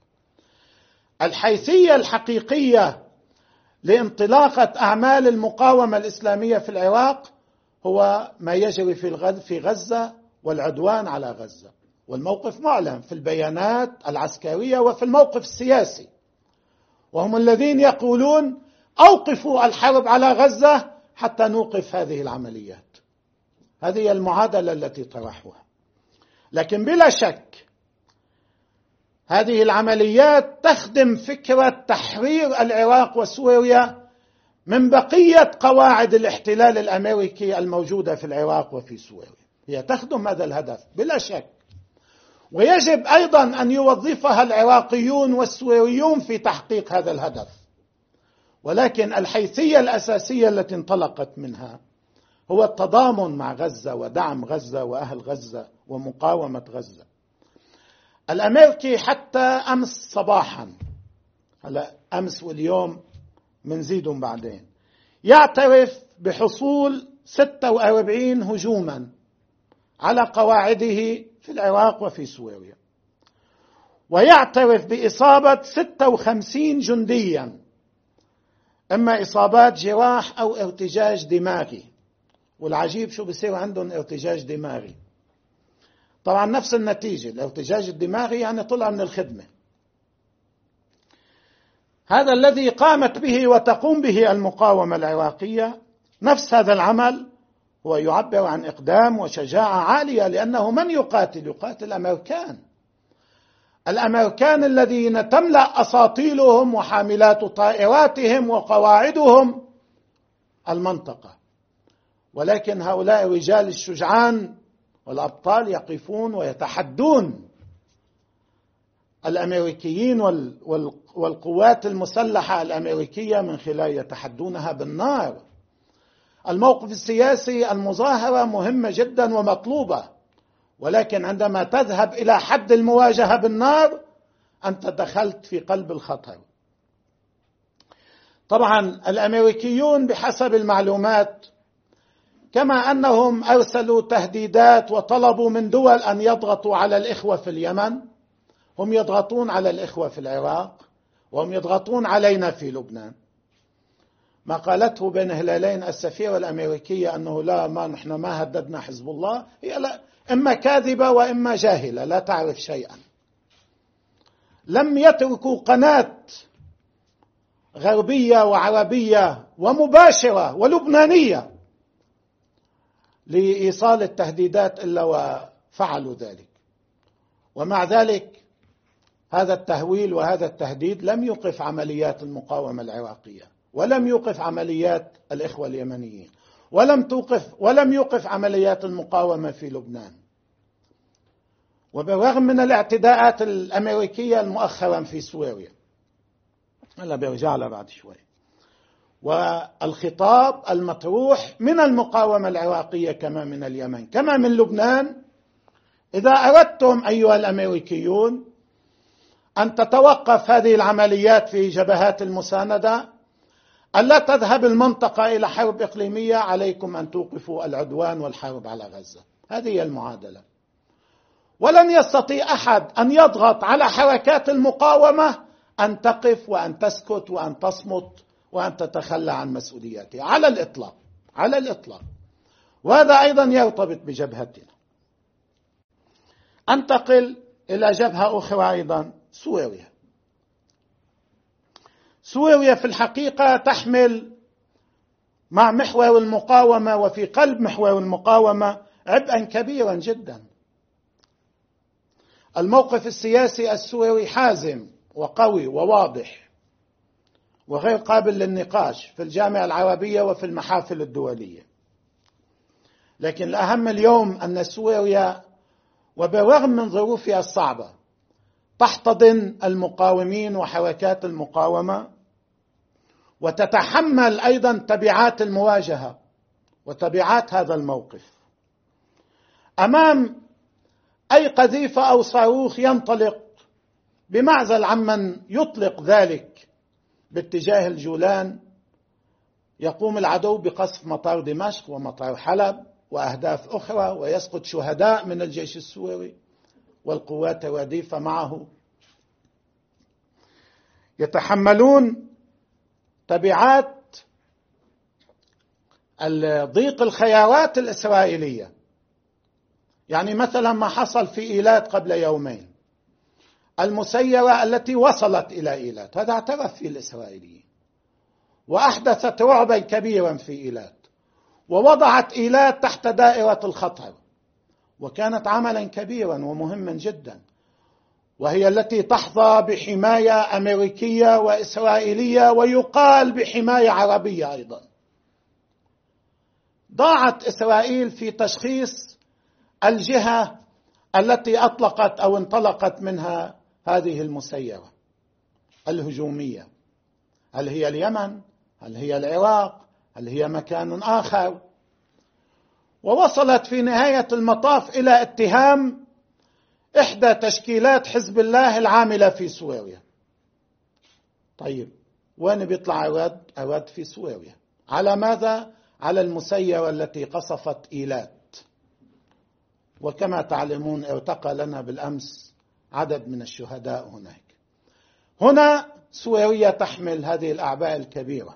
الحيثية الحقيقية لانطلاقة أعمال المقاومة الإسلامية في العراق هو ما يجري في غزة والعدوان على غزة، والموقف معلن في البيانات العسكرية وفي الموقف السياسي، وهم الذين يقولون أوقفوا الحرب على غزة حتى نوقف هذه العمليات. هذه المعادلة التي طرحوها. لكن بلا شك هذه العمليات تخدم فكرة تحرير العراق وسوريا من بقية قواعد الاحتلال الأمريكي الموجودة في العراق وفي سوريا. هي تخدم هذا الهدف بلا شك، ويجب أيضا أن يوظفها العراقيون والسوريون في تحقيق هذا الهدف. ولكن الحيثية الأساسية التي انطلقت منها هو التضامن مع غزة ودعم غزة وأهل غزة ومقاومة غزة. الأمريكي حتى أمس صباحا، هلا أمس واليوم منزيدهم بعدين، يعترف بحصول 46 هجوما على قواعده في العراق وفي سوريا، ويعترف بإصابة 56 جنديا، إما إصابات جراح أو ارتجاج دماغي. والعجيب شو بصير عندهم ارتجاج دماغي. طبعا نفس النتيجة، الارتجاج الدماغي يعني طلع من الخدمة. هذا الذي قامت به وتقوم به المقاومة العراقية، نفس هذا العمل هو يعبر عن إقدام وشجاعة عالية، لأنه من يقاتل؟ يقاتل الأمريكان الذين تملأ أساطيلهم وحاملات طائراتهم وقواعدهم المنطقة. ولكن هؤلاء الرجال الشجعان والأبطال يقفون ويتحدون الأمريكيين والقوات المسلحة الأمريكية من خلال يتحدونها بالنار. الموقف السياسي، المظاهرة مهمة جدا ومطلوبة، ولكن عندما تذهب إلى حد المواجهة بالنار أنت دخلت في قلب الخطر. طبعا الأمريكيون بحسب المعلومات كما أنهم أرسلوا تهديدات وطلبوا من دول أن يضغطوا على الإخوة في اليمن، هم يضغطون على الإخوة في العراق، وهم يضغطون علينا في لبنان. ما قالته بين هلالين السفيرة الأمريكية أنه لا، ما نحن ما هددنا حزب الله، هي لا، إما كاذبة وإما جاهلة لا تعرف شيئا. لم يتركوا قناة غربية وعربية ومباشرة ولبنانية لإيصال التهديدات إلا وفعلوا ذلك. ومع ذلك هذا التهويل وهذا التهديد لم يوقف عمليات المقاومة العراقية، ولم يوقف عمليات الإخوة اليمنيين، ولم يوقف عمليات المقاومة في لبنان. وبالرغم من الاعتداءات الأمريكية المؤخرا في سوريا، هلا برجع لها بعد شوي، والخطاب المطروح من المقاومة العراقية كما من اليمن كما من لبنان: إذا أردتم أيها الأمريكيون أن تتوقف هذه العمليات في جبهات المساندة، ألا تذهب المنطقة إلى حرب إقليمية، عليكم أن توقفوا العدوان والحرب على غزة. هذه هي المعادلة. ولن يستطيع أحد أن يضغط على حركات المقاومة أن تقف وأن تسكت وأن تصمت وأن تتخلى عن مسؤولياتها على الإطلاق، على الإطلاق. وهذا أيضا يرتبط بجبهتنا. أنتقل إلى جبهة أخرى أيضا، سوريا. سوريا في الحقيقة تحمل مع محور المقاومة وفي قلب محور المقاومة عبئا كبيرا جدا. الموقف السياسي السوري حازم وقوي وواضح وغير قابل للنقاش في الجامعة العربية وفي المحافل الدولية. لكن الأهم اليوم أن سوريا وبالرغم من ظروفها الصعبة تحتضن المقاومين وحركات المقاومة، وتتحمل أيضا تبعات المواجهة وتبعات هذا الموقف. أمام أي قذيفة أو صاروخ ينطلق بمعزل عمن يطلق ذلك باتجاه الجولان، يقوم العدو بقصف مطار دمشق ومطار حلب وأهداف أخرى، ويسقط شهداء من الجيش السوري والقوات الرديفة معه. يتحملون تبعات ضيق الخيارات الإسرائيلية. يعني مثلا ما حصل في إيلات قبل يومين، المسيرة التي وصلت إلى إيلات، هذا اعترف فيه الإسرائيليين، وأحدثت رعبا كبيرا في إيلات، ووضعت إيلات تحت دائرة الخطر، وكانت عملا كبيرا ومهما جدا، وهي التي تحظى بحماية أمريكية وإسرائيلية ويقال بحماية عربية أيضا. ضاعت إسرائيل في تشخيص الجهة التي أطلقت أو انطلقت منها هذه المسيرة الهجومية، هل هي اليمن؟ هل هي العراق؟ هل هي مكان آخر؟ ووصلت في نهاية المطاف إلى اتهام إحدى تشكيلات حزب الله العاملة في سوريا. طيب وين بيطلع الرد في سوريا؟ على ماذا؟ على المسيرة التي قصفت إيلات. وكما تعلمون ارتقى لنا بالأمس عدد من الشهداء هناك. هنا سوريا تحمل هذه الأعباء الكبيرة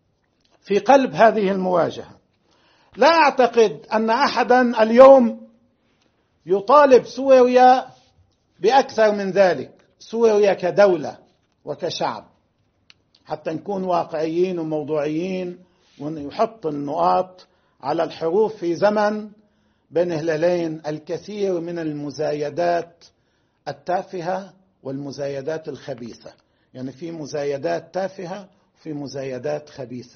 في قلب هذه المواجهة. لا أعتقد أن أحدا اليوم يطالب سوريا بأكثر من ذلك، سوريا كدولة وكشعب، حتى نكون واقعيين وموضوعيين ويحط النقاط على الحروف. في زمن بين هلالين الكثير من المزايدات التافهة والمزايدات الخبيثة، يعني في مزايدات تافهة وفي مزايدات خبيثة.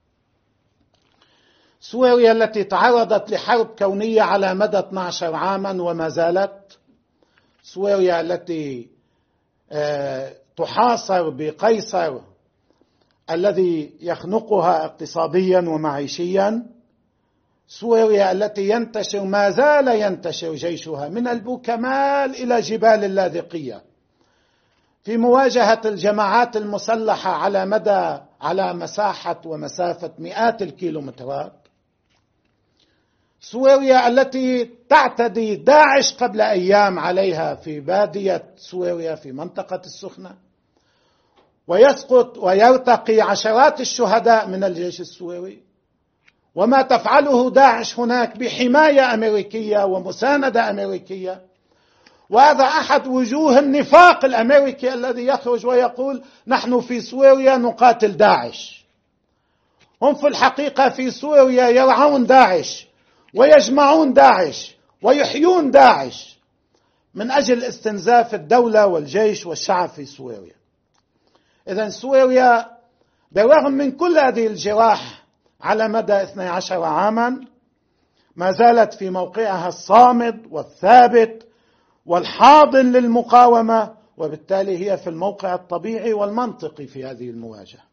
سوريا التي تعرضت لحرب كونية على مدى 12 عاما وما زالت، سوريا التي تحاصر بقيصر الذي يخنقها اقتصاديا ومعيشيا، سوريا التي ينتشر ما زال ينتشر جيشها من البوكمال إلى جبال اللاذقية في مواجهة الجماعات المسلحة على مساحة ومسافة مئات الكيلومترات، سوريا التي تعتدي داعش قبل أيام عليها في بادية سوريا في منطقة السخنة، ويسقط ويرتقي عشرات الشهداء من الجيش السوري، وما تفعله داعش هناك بحماية أمريكية ومساندة أمريكية. وهذا أحد وجوه النفاق الأمريكي الذي يخرج ويقول نحن في سوريا نقاتل داعش. هم في الحقيقة في سوريا يرعون داعش ويجمعون داعش ويحيون داعش من أجل استنزاف الدولة والجيش والشعب في سوريا. إذن سوريا بالرغم من كل هذه الجراح على مدى 12 عاما ما زالت في موقعها الصامد والثابت والحاضن للمقاومة، وبالتالي هي في الموقع الطبيعي والمنطقي في هذه المواجهة.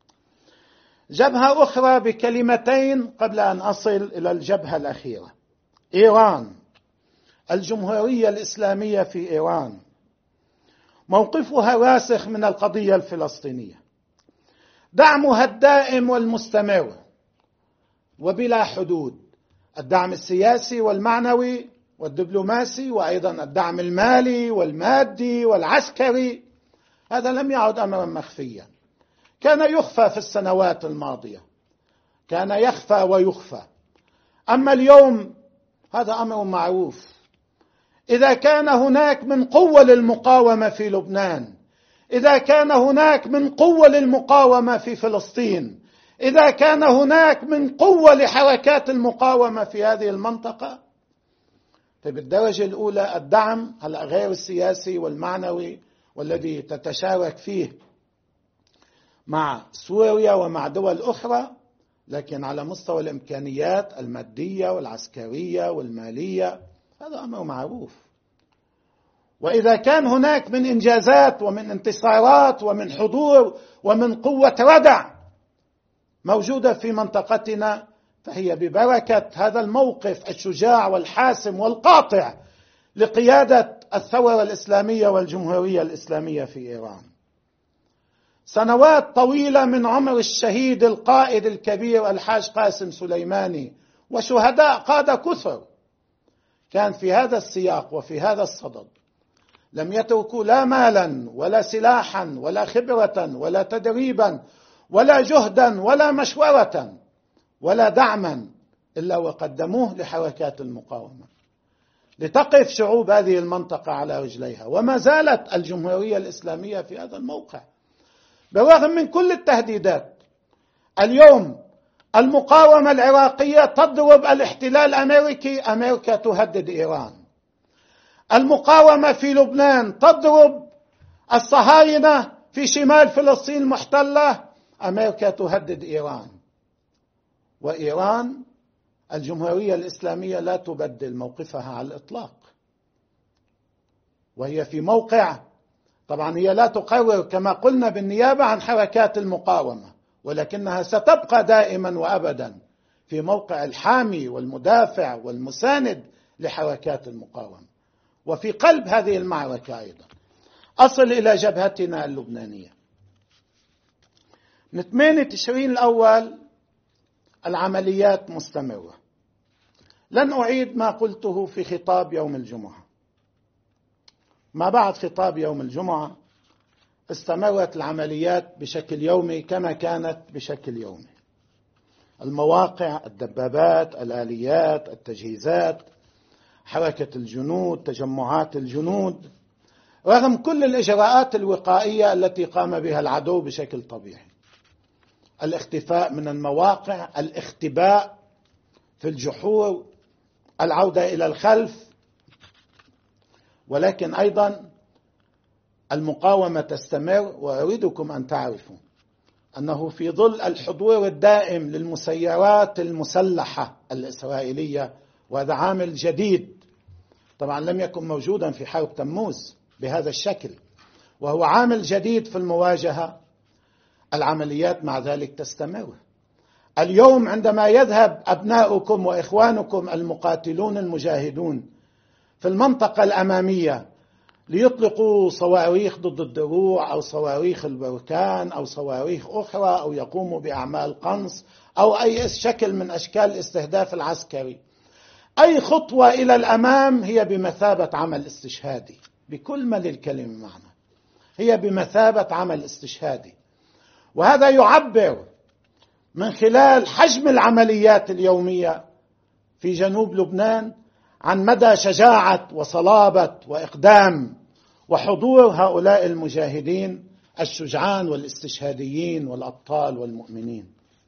جبهة أخرى بكلمتين قبل أن أصل إلى الجبهة الأخيرة، إيران، الجمهورية الإسلامية في إيران موقفها راسخ من القضية الفلسطينية، دعمها الدائم والمستمر وبلا حدود، الدعم السياسي والمعنوي والدبلوماسي، وأيضا الدعم المالي والمادي والعسكري. هذا لم يعد أمرا مخفيا، كان يخفى في السنوات الماضية، كان يخفى ويخفى، أما اليوم هذا أمر معروف. إذا كان هناك من قوة للمقاومة في لبنان، إذا كان هناك من قوة للمقاومة في فلسطين، إذا كان هناك من قوة لحركات المقاومة في هذه المنطقة، فبالدرجة الأولى الدعم غير السياسي والمعنوي والذي تتشارك فيه مع سوريا ومع دول أخرى، لكن على مستوى الإمكانيات المادية والعسكرية والمالية هذا أمر معروف. وإذا كان هناك من إنجازات ومن انتصارات ومن حضور ومن قوة ردع موجودة في منطقتنا، فهي ببركة هذا الموقف الشجاع والحاسم والقاطع لقيادة الثورة الإسلامية والجمهورية الإسلامية في إيران. سنوات طويلة من عمر الشهيد القائد الكبير الحاج قاسم سليماني وشهداء قادة كثر كان في هذا السياق وفي هذا الصدد، لم يتركوا لا مالا ولا سلاحا ولا خبرة ولا تدريبا ولا جهدا ولا مشورة ولا دعما إلا وقدموه لحركات المقاومة لتقف شعوب هذه المنطقة على رجليها. وما زالت الجمهورية الإسلامية في هذا الموقع بالرغم من كل التهديدات. اليوم المقاومة العراقية تضرب الاحتلال الأمريكي، أمريكا تهدد إيران. المقاومة في لبنان تضرب الصهاينة في شمال فلسطين المحتلة، أمريكا تهدد إيران. وإيران الجمهورية الإسلامية لا تبدل موقفها على الإطلاق، وهي في موقع، طبعا هي لا تقرر كما قلنا بالنيابة عن حركات المقاومة، ولكنها ستبقى دائما وأبدا في موقع الحامي والمدافع والمساند لحركات المقاومة. وفي قلب هذه المعركة أيضا أصل إلى جبهتنا اللبنانية. من 8 تشرين الأول العمليات مستمرة. لن أعيد ما قلته في خطاب يوم الجمعة. ما بعد خطاب يوم الجمعة استمرت العمليات بشكل يومي كما كانت بشكل يومي. المواقع، الدبابات، الآليات، التجهيزات، حركة الجنود، تجمعات الجنود، رغم كل الإجراءات الوقائية التي قام بها العدو بشكل طبيعي. الاختفاء من المواقع، الاختباء في الجحور، العودة إلى الخلف. ولكن أيضا المقاومة تستمر. وأريدكم أن تعرفوا أنه في ظل الحضور الدائم للمسيرات المسلحة الإسرائيلية، وهذا عامل جديد طبعا لم يكن موجودا في حرب تموز بهذا الشكل، وهو عامل جديد في المواجهة، العمليات مع ذلك تستمر. اليوم عندما يذهب أبناؤكم وإخوانكم المقاتلون المجاهدون في المنطقة الأمامية ليطلقوا صواريخ ضد الدروع أو صواريخ البركان أو صواريخ أخرى، أو يقوموا بأعمال قنص أو أي شكل من أشكال الاستهداف العسكري، أي خطوة إلى الأمام هي بمثابة عمل استشهادي بكل ما للكلمة معنى، هي بمثابة عمل استشهادي. وهذا يعبر من خلال حجم العمليات اليومية في جنوب لبنان عن مدى شجاعة وصلابة وإقدام وحضور هؤلاء المجاهدين الشجعان والاستشهاديين والأبطال والمؤمنين.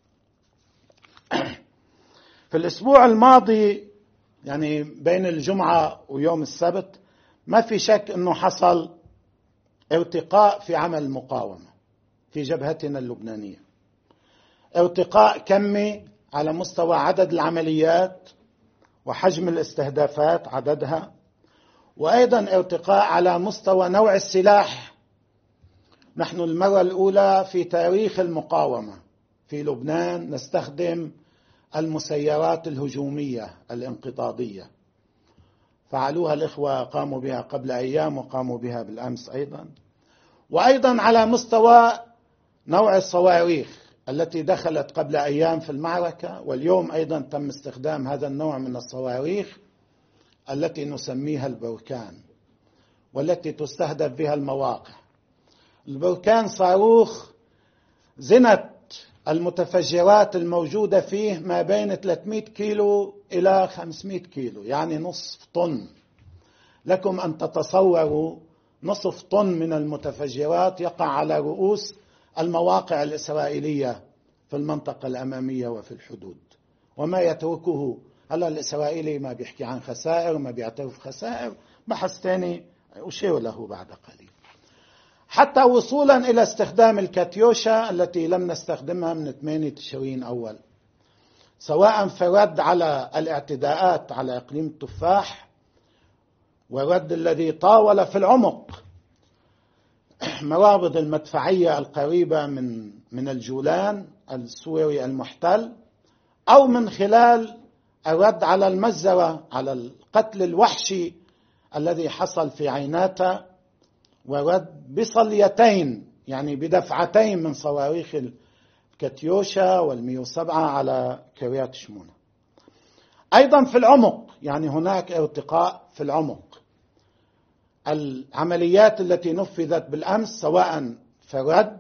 في الأسبوع الماضي، يعني بين الجمعة ويوم السبت، ما في شك أنه حصل ارتقاء في عمل المقاومة في جبهتنا اللبنانية، ارتقاء كمي على مستوى عدد العمليات وحجم الاستهدافات عددها، وأيضا ارتقاء على مستوى نوع السلاح. نحن المرة الأولى في تاريخ المقاومة في لبنان نستخدم المسيرات الهجومية الانقضاضية، فعلوها الإخوة، قاموا بها قبل أيام وقاموا بها بالأمس أيضا. وأيضا على مستوى نوع الصواريخ التي دخلت قبل أيام في المعركة، واليوم أيضا تم استخدام هذا النوع من الصواريخ التي نسميها البركان، والتي تستهدف بها المواقع. البركان صاروخ زنة المتفجرات الموجودة فيه ما بين 300 كيلو إلى 500 كيلو، يعني نصف طن. لكم أن تتصوروا نصف طن من المتفجرات يقع على رؤوس المواقع الإسرائيلية في المنطقة الأمامية وفي الحدود، وما يتركه. هلا الإسرائيلي ما بيحكي عن خسائر، ما بيعترف خسائر، بحث ثاني أشير له بعد قليل. حتى وصولا إلى استخدام الكاتيوشا التي لم نستخدمها من 8 تشرين أول، سواء في الرد على الاعتداءات على إقليم التفاح، والرد الذي طاول في العمق مرابط المدفعية القريبة من الجولان السوري المحتل، أو من خلال الرد على المجزرة، على القتل الوحشي الذي حصل في عيناتا، ورد بصليتين يعني بدفعتين من صواريخ الكاتيوشا وال107 على كريات شمونة. أيضا في العمق، يعني هناك ارتقاء في العمق. العمليات التي نفذت بالأمس سواء في الرد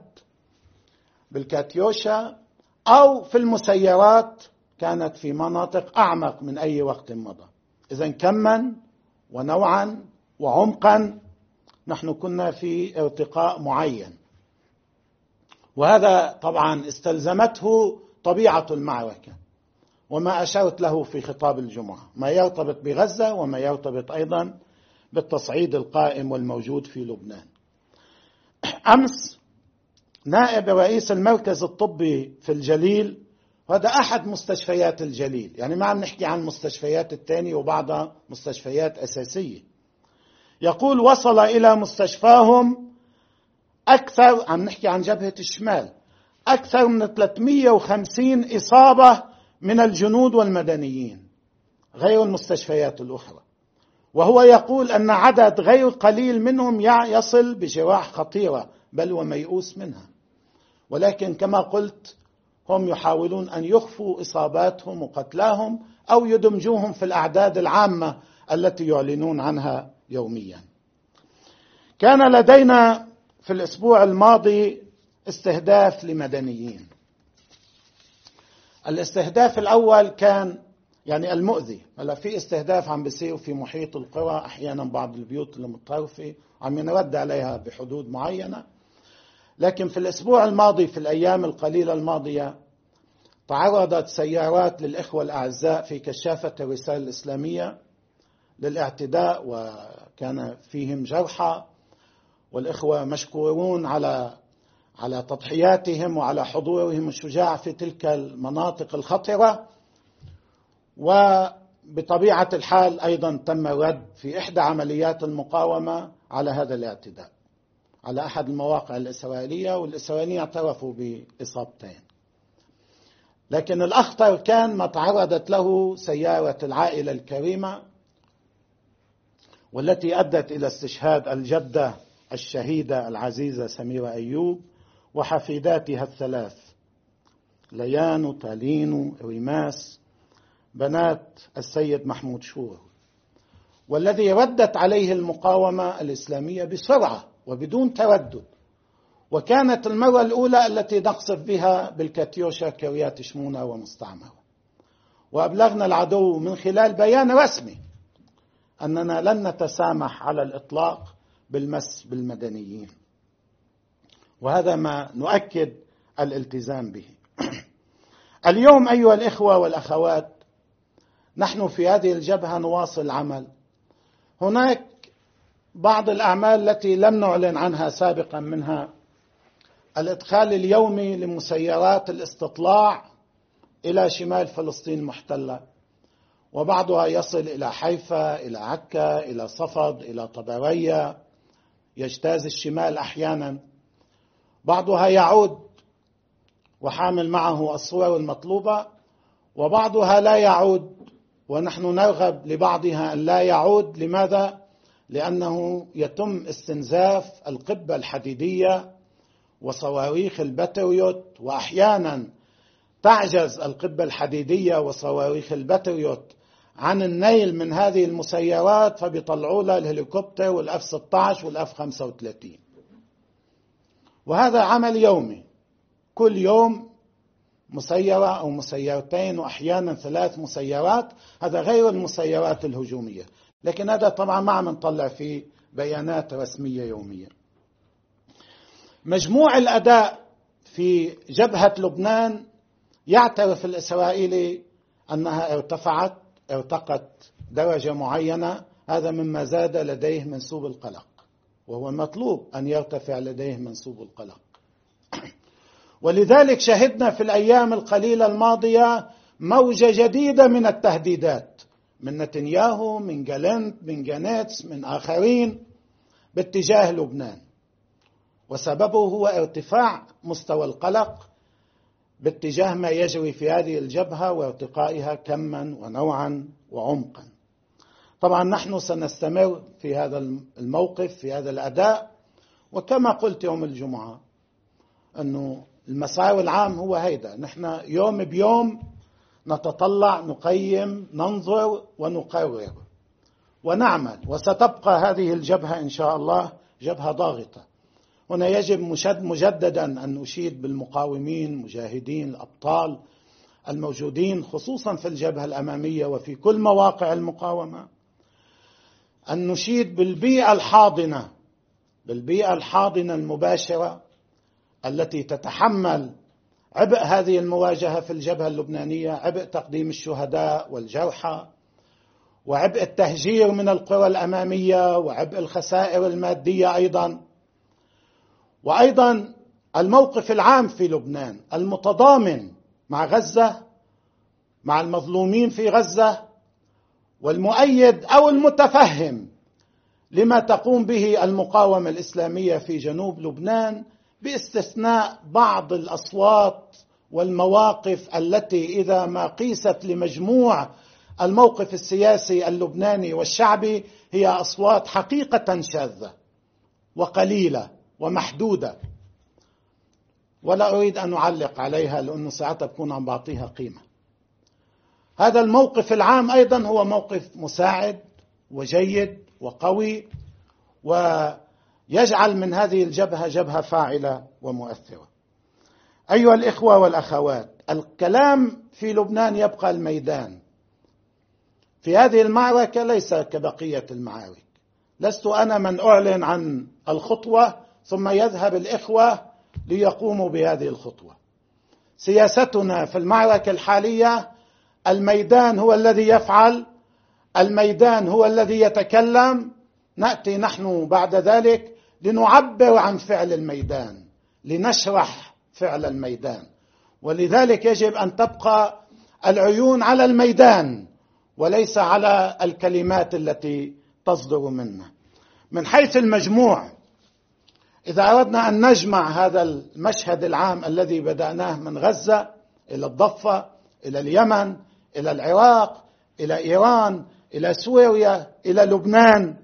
بالكاتيوشا أو في المسيرات كانت في مناطق أعمق من أي وقت مضى. إذن كما ونوعا وعمقا نحن كنا في ارتقاء معين، وهذا طبعا استلزمته طبيعة المعركة وما أشرت له في خطاب الجمعة، ما يرتبط بغزة وما يرتبط أيضا بالتصعيد القائم والموجود في لبنان. أمس نائب رئيس المركز الطبي في الجليل، وهذا أحد مستشفيات الجليل، يعني ما عم نحكي عن مستشفيات الثانية وبعضها مستشفيات أساسية، يقول وصل إلى مستشفاهم أكثر، عم نحكي عن جبهة الشمال، أكثر من 350 إصابة من الجنود والمدنيين غير المستشفيات الأخرى. وهو يقول أن عدد غير قليل منهم يصل بجراح خطيرة بل وميؤوس منها، ولكن كما قلت هم يحاولون أن يخفوا إصاباتهم وقتلاهم أو يدمجوهم في الأعداد العامة التي يعلنون عنها يوميا. كان لدينا في الأسبوع الماضي استهداف لمدنيين. الاستهداف الأول كان يعني المؤذي. هلا في استهداف عم بيصير في محيط القرى، أحيانا بعض البيوت المتطرفة عم ينرد عليها بحدود معينة. لكن في الأسبوع الماضي، في الأيام القليلة الماضية، تعرضت سيارات للإخوة الأعزاء في كشافة الرسالة الإسلامية للاعتداء، وكان فيهم جرحى، والإخوة مشكورون على تضحياتهم وعلى حضورهم الشجاع في تلك المناطق الخطرة. وبطبيعة الحال أيضا تم الرد في إحدى عمليات المقاومة على هذا الاعتداء على أحد المواقع الإسرائيلية، والإسرائيليين اعترفوا بإصابتين. لكن الأخطر كان ما تعرضت له سيارة العائلة الكريمة، والتي أدت إلى استشهاد الجدة الشهيدة العزيزة سميرة أيوب وحفيداتها الثلاث ليان وتالين وريماس بنات السيد محمود شور، والذي ردت عليه المقاومة الإسلامية بسرعة وبدون تردد. وكانت المرة الأولى التي نقصف بها بالكاتيوشا كريات شمونة ومستعمرة. وأبلغنا العدو من خلال بيان رسمي أننا لن نتسامح على الإطلاق بالمس بالمدنيين، وهذا ما نؤكد الالتزام به. اليوم أيها الإخوة والأخوات، نحن في هذه الجبهة نواصل العمل. هناك بعض الأعمال التي لم نعلن عنها سابقا، منها الإدخال اليومي لمسيرات الاستطلاع إلى شمال فلسطين المحتلة، وبعضها يصل إلى حيفا، إلى عكا، إلى صفد، إلى طبرية، يجتاز الشمال أحيانا. بعضها يعود وحامل معه الصور المطلوبة، وبعضها لا يعود، ونحن نرغب لبعضها أن لا يعود. لماذا؟ لأنه يتم استنزاف القبة الحديدية وصواريخ الباتريوت، وأحيانا تعجز القبة الحديدية وصواريخ الباتريوت عن النيل من هذه المسيرات، فبيطلعوا لها الهليكوبتر والأف 16 والأف 35. وهذا عمل يومي، كل يوم مسيرة أو مسيرتين، وأحيانا 3 مسيرات. هذا غير المسيرات الهجومية، لكن هذا طبعا ما عم نطلع فيه بيانات رسمية يومية. مجموع الأداء في جبهة لبنان يعترف الإسرائيلي أنها ارتقت درجة معينة. هذا مما زاد لديه منسوب القلق، وهو المطلوب أن يرتفع لديه منسوب القلق. ولذلك شهدنا في الأيام القليلة الماضية موجة جديدة من التهديدات من نتنياهو، من جالنت، من جانيتس، من آخرين باتجاه لبنان، وسببه هو ارتفاع مستوى القلق باتجاه ما يجري في هذه الجبهة وارتقائها كما ونوعا وعمقا. طبعا نحن سنستمر في هذا الموقف، في هذا الأداء. وكما قلت يوم الجمعة أنه المسار العام هو هيدا، نحن يوم بيوم نتطلع، نقيم، ننظر ونقرر ونعمل. وستبقى هذه الجبهة إن شاء الله جبهة ضاغطة. هنا يجب مجددا أن نشيد بالمقاومين، مجاهدين، الأبطال الموجودين خصوصا في الجبهة الأمامية وفي كل مواقع المقاومة، أن نشيد بالبيئة الحاضنة المباشرة التي تتحمل عبء هذه المواجهة في الجبهة اللبنانية، عبء تقديم الشهداء والجرحى، وعبء التهجير من القرى الأمامية، وعبء الخسائر المادية أيضا. وأيضا الموقف العام في لبنان المتضامن مع غزة، مع المظلومين في غزة، والمؤيد أو المتفهم لما تقوم به المقاومة الإسلامية في جنوب لبنان، باستثناء بعض الأصوات والمواقف التي إذا ما قيست لمجموع الموقف السياسي اللبناني والشعبي هي أصوات حقيقة شاذة وقليلة ومحدودة، ولا أريد أن أعلق عليها لأنه ساعتها بكون عم بعطيها قيمة. هذا الموقف العام أيضا هو موقف مساعد وجيد وقوي، ويجعل من هذه الجبهة جبهة فاعلة ومؤثرة. أيها الإخوة والأخوات، الكلام في لبنان يبقى الميدان، في هذه المعركة ليس كبقية المعارك. لست أنا من أعلن عن الخطوة ثم يذهب الإخوة ليقوموا بهذه الخطوة. سياستنا في المعركة الحالية الميدان هو الذي يفعل، الميدان هو الذي يتكلم. نأتي نحن بعد ذلك لنعبر عن فعل الميدان، لنشرح فعل الميدان. ولذلك يجب أن تبقى العيون على الميدان وليس على الكلمات التي تصدر منا. من حيث المجموع، إذا أردنا أن نجمع هذا المشهد العام الذي بدأناه من غزة إلى الضفة، إلى اليمن، إلى العراق، إلى إيران، إلى سوريا، إلى لبنان،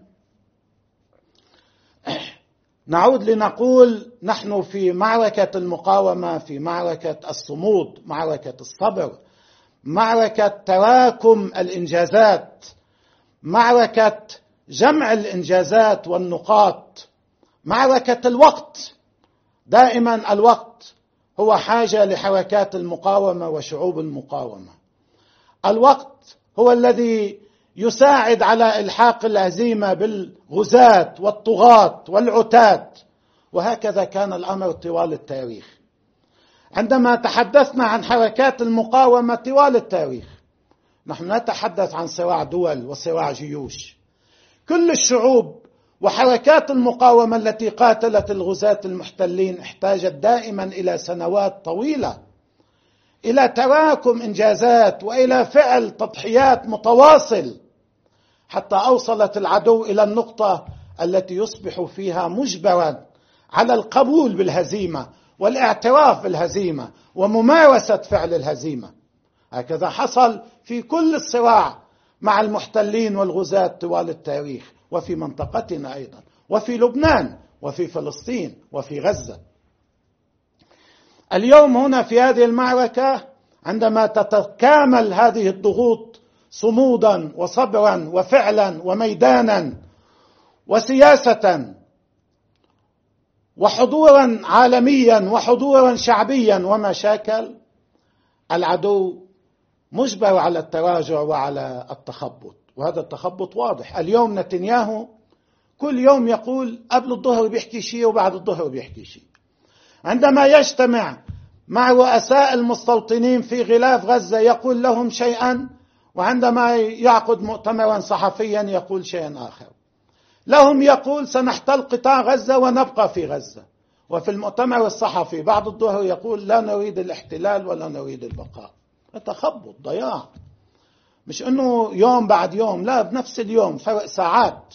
نعود لنقول نحن في معركة المقاومة، في معركة الصمود، معركة الصبر، معركة تراكم الإنجازات، معركة جمع الإنجازات والنقاط، معركة الوقت. دائما الوقت هو حاجة لحركات المقاومة وشعوب المقاومة. الوقت هو الذي يساعد على إلحاق الهزيمة بالغزاة والطغاة والعتاة، وهكذا كان الأمر طوال التاريخ. عندما تحدثنا عن حركات المقاومة طوال التاريخ، نحن نتحدث عن صراع دول وصراع جيوش. كل الشعوب وحركات المقاومة التي قاتلت الغزاة المحتلين احتاجت دائما إلى سنوات طويلة، إلى تراكم إنجازات وإلى فعل تضحيات متواصل، حتى أوصلت العدو إلى النقطة التي يصبح فيها مجبرا على القبول بالهزيمة والاعتراف بالهزيمة وممارسة فعل الهزيمة. هكذا حصل في كل الصراع مع المحتلين والغزاة طوال التاريخ، وفي منطقتنا أيضا، وفي لبنان، وفي فلسطين، وفي غزة. اليوم هنا في هذه المعركة عندما تتكامل هذه الضغوط صمودا وصبرا وفعلا وميدانا وسياسة وحضورا عالميا وحضورا شعبيا ومشاكل، العدو مجبر على التراجع وعلى التخبط، وهذا التخبط واضح. اليوم نتنياهو كل يوم يقول قبل الظهر بيحكي شيء وبعد الظهر بيحكي شيء. عندما يجتمع مع رؤساء المستوطنين في غلاف غزة يقول لهم شيئا، وعندما يعقد مؤتمرا صحفيا يقول شيئا آخر. لهم يقول سنحتل قطاع غزة ونبقى في غزة، وفي المؤتمر الصحفي بعد الظهر يقول لا نريد الاحتلال ولا نريد البقاء. تخبط، ضياع، مش انه يوم بعد يوم، لا، بنفس اليوم، فرق ساعات.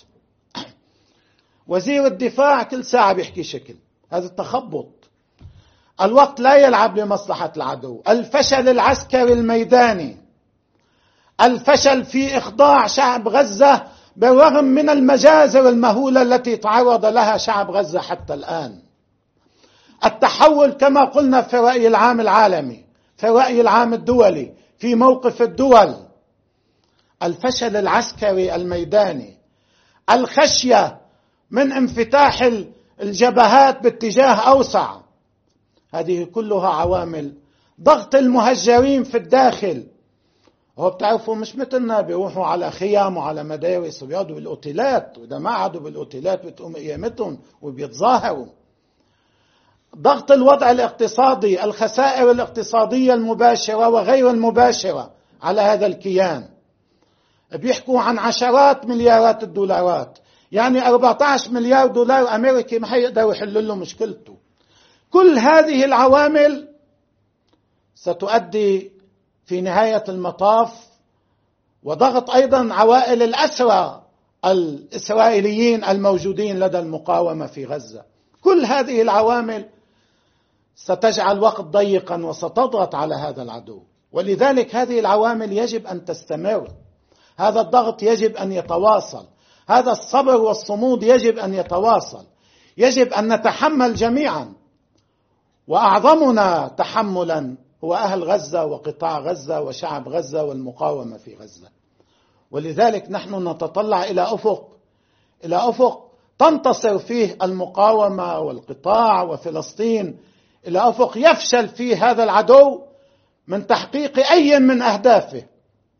وزير الدفاع كل ساعة بيحكي شكل. هذا التخبط. الوقت لا يلعب لمصلحة العدو. الفشل العسكري الميداني، الفشل في إخضاع شعب غزة بالرغم من المجازر المهولة التي تعرض لها شعب غزة حتى الآن. التحول كما قلنا في الرأي العام العالمي، في الرأي العام الدولي، في موقف الدول. الفشل العسكري الميداني، الخشية من انفتاح الجبهات باتجاه أوسع، هذه كلها عوامل. ضغط المهجرين في الداخل، هو بتعرفوا مش مثلنا بيروحوا على خيام وعلى مدارس وبيقعدوا بالأوتيلات، وإذا ما قعدوا بالأوتيلات بتقوم قيامتهم وبيتظاهروا. ضغط الوضع الاقتصادي، الخسائر الاقتصادية المباشرة وغير المباشرة على هذا الكيان، بيحكوا عن عشرات مليارات الدولارات، يعني 14 مليار دولار أمريكي ما هيقدروا يحلوا له مشكلته. كل هذه العوامل ستؤدي في نهاية المطاف، وضغط أيضا عوائل الأسرى الإسرائيليين الموجودين لدى المقاومة في غزة. كل هذه العوامل ستجعل وقت ضيقا وستضغط على هذا العدو، ولذلك هذه العوامل يجب أن تستمر. هذا الضغط يجب أن يتواصل، هذا الصبر والصمود يجب أن يتواصل، يجب أن نتحمل جميعا، وأعظمنا تحملا هو أهل غزة وقطاع غزة وشعب غزة والمقاومة في غزة. ولذلك نحن نتطلع إلى أفق تنتصر فيه المقاومة والقطاع وفلسطين، إلى أفق يفشل فيه هذا العدو من تحقيق أي من أهدافه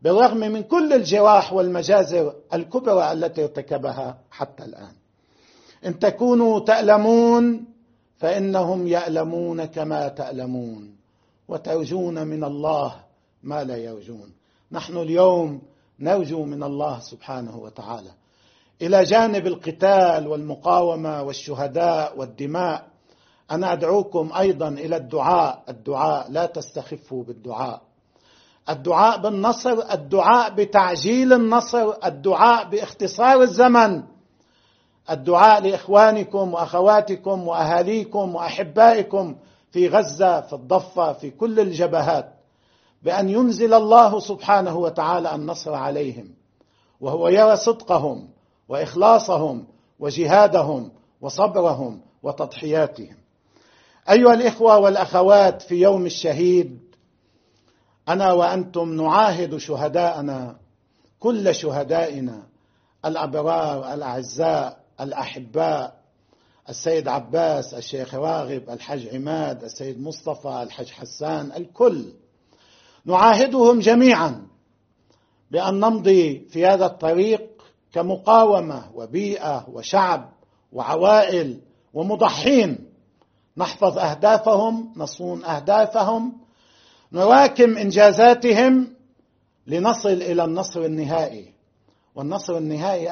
بالرغم من كل الجراح والمجازر الكبرى التي ارتكبها حتى الآن. إن تكونوا تألمون فإنهم يألمون كما تألمون، وترجون من الله ما لا يرجون. نحن اليوم نرجو من الله سبحانه وتعالى إلى جانب القتال والمقاومة والشهداء والدماء، أنا أدعوكم أيضا إلى الدعاء لا تستخفوا بالدعاء، الدعاء بالنصر، الدعاء بتعجيل النصر، الدعاء باختصار الزمن، الدعاء لإخوانكم وأخواتكم وأهاليكم وأحبائكم في غزة، في الضفة، في كل الجبهات، بأن ينزل الله سبحانه وتعالى النصر عليهم، وهو يرى صدقهم وإخلاصهم وجهادهم وصبرهم وتضحياتهم. أيها الإخوة والأخوات، في يوم الشهيد أنا وأنتم نعاهد شهداءنا، كل شهدائنا الأبرار الأعزاء الأحباء، السيد عباس، الشيخ راغب، الحج عماد، السيد مصطفى، الحج حسان، الكل نعاهدهم جميعا بأن نمضي في هذا الطريق كمقاومة وبيئة وشعب وعوائل ومضحين، نحفظ أهدافهم، نصون أهدافهم، نراكم إنجازاتهم لنصل إلى النصر النهائي. والنصر النهائي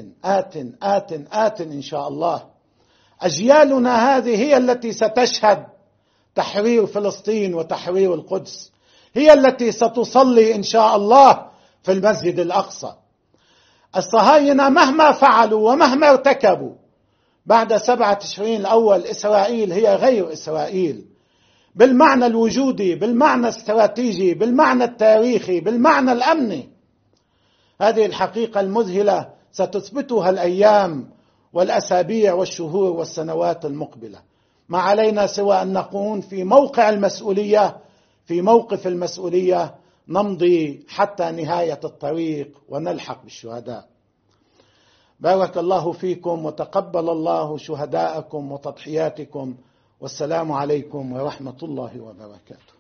آت إن شاء الله. أجيالنا هذه هي التي ستشهد تحرير فلسطين وتحرير القدس، هي التي ستصلي إن شاء الله في المسجد الأقصى. الصهاينة مهما فعلوا ومهما ارتكبوا بعد 7 تشرين الأول، إسرائيل هي غير إسرائيل بالمعنى الوجودي، بالمعنى الاستراتيجي، بالمعنى التاريخي، بالمعنى الأمني. هذه الحقيقة المذهلة ستثبتها الأيام والأسابيع والشهور والسنوات المقبلة. ما علينا سوى أن نكون في موقع المسؤولية، في موقف المسؤولية، نمضي حتى نهاية الطريق ونلحق بالشهداء. بارك الله فيكم وتقبل الله شهداءكم وتضحياتكم، والسلام عليكم ورحمة الله وبركاته.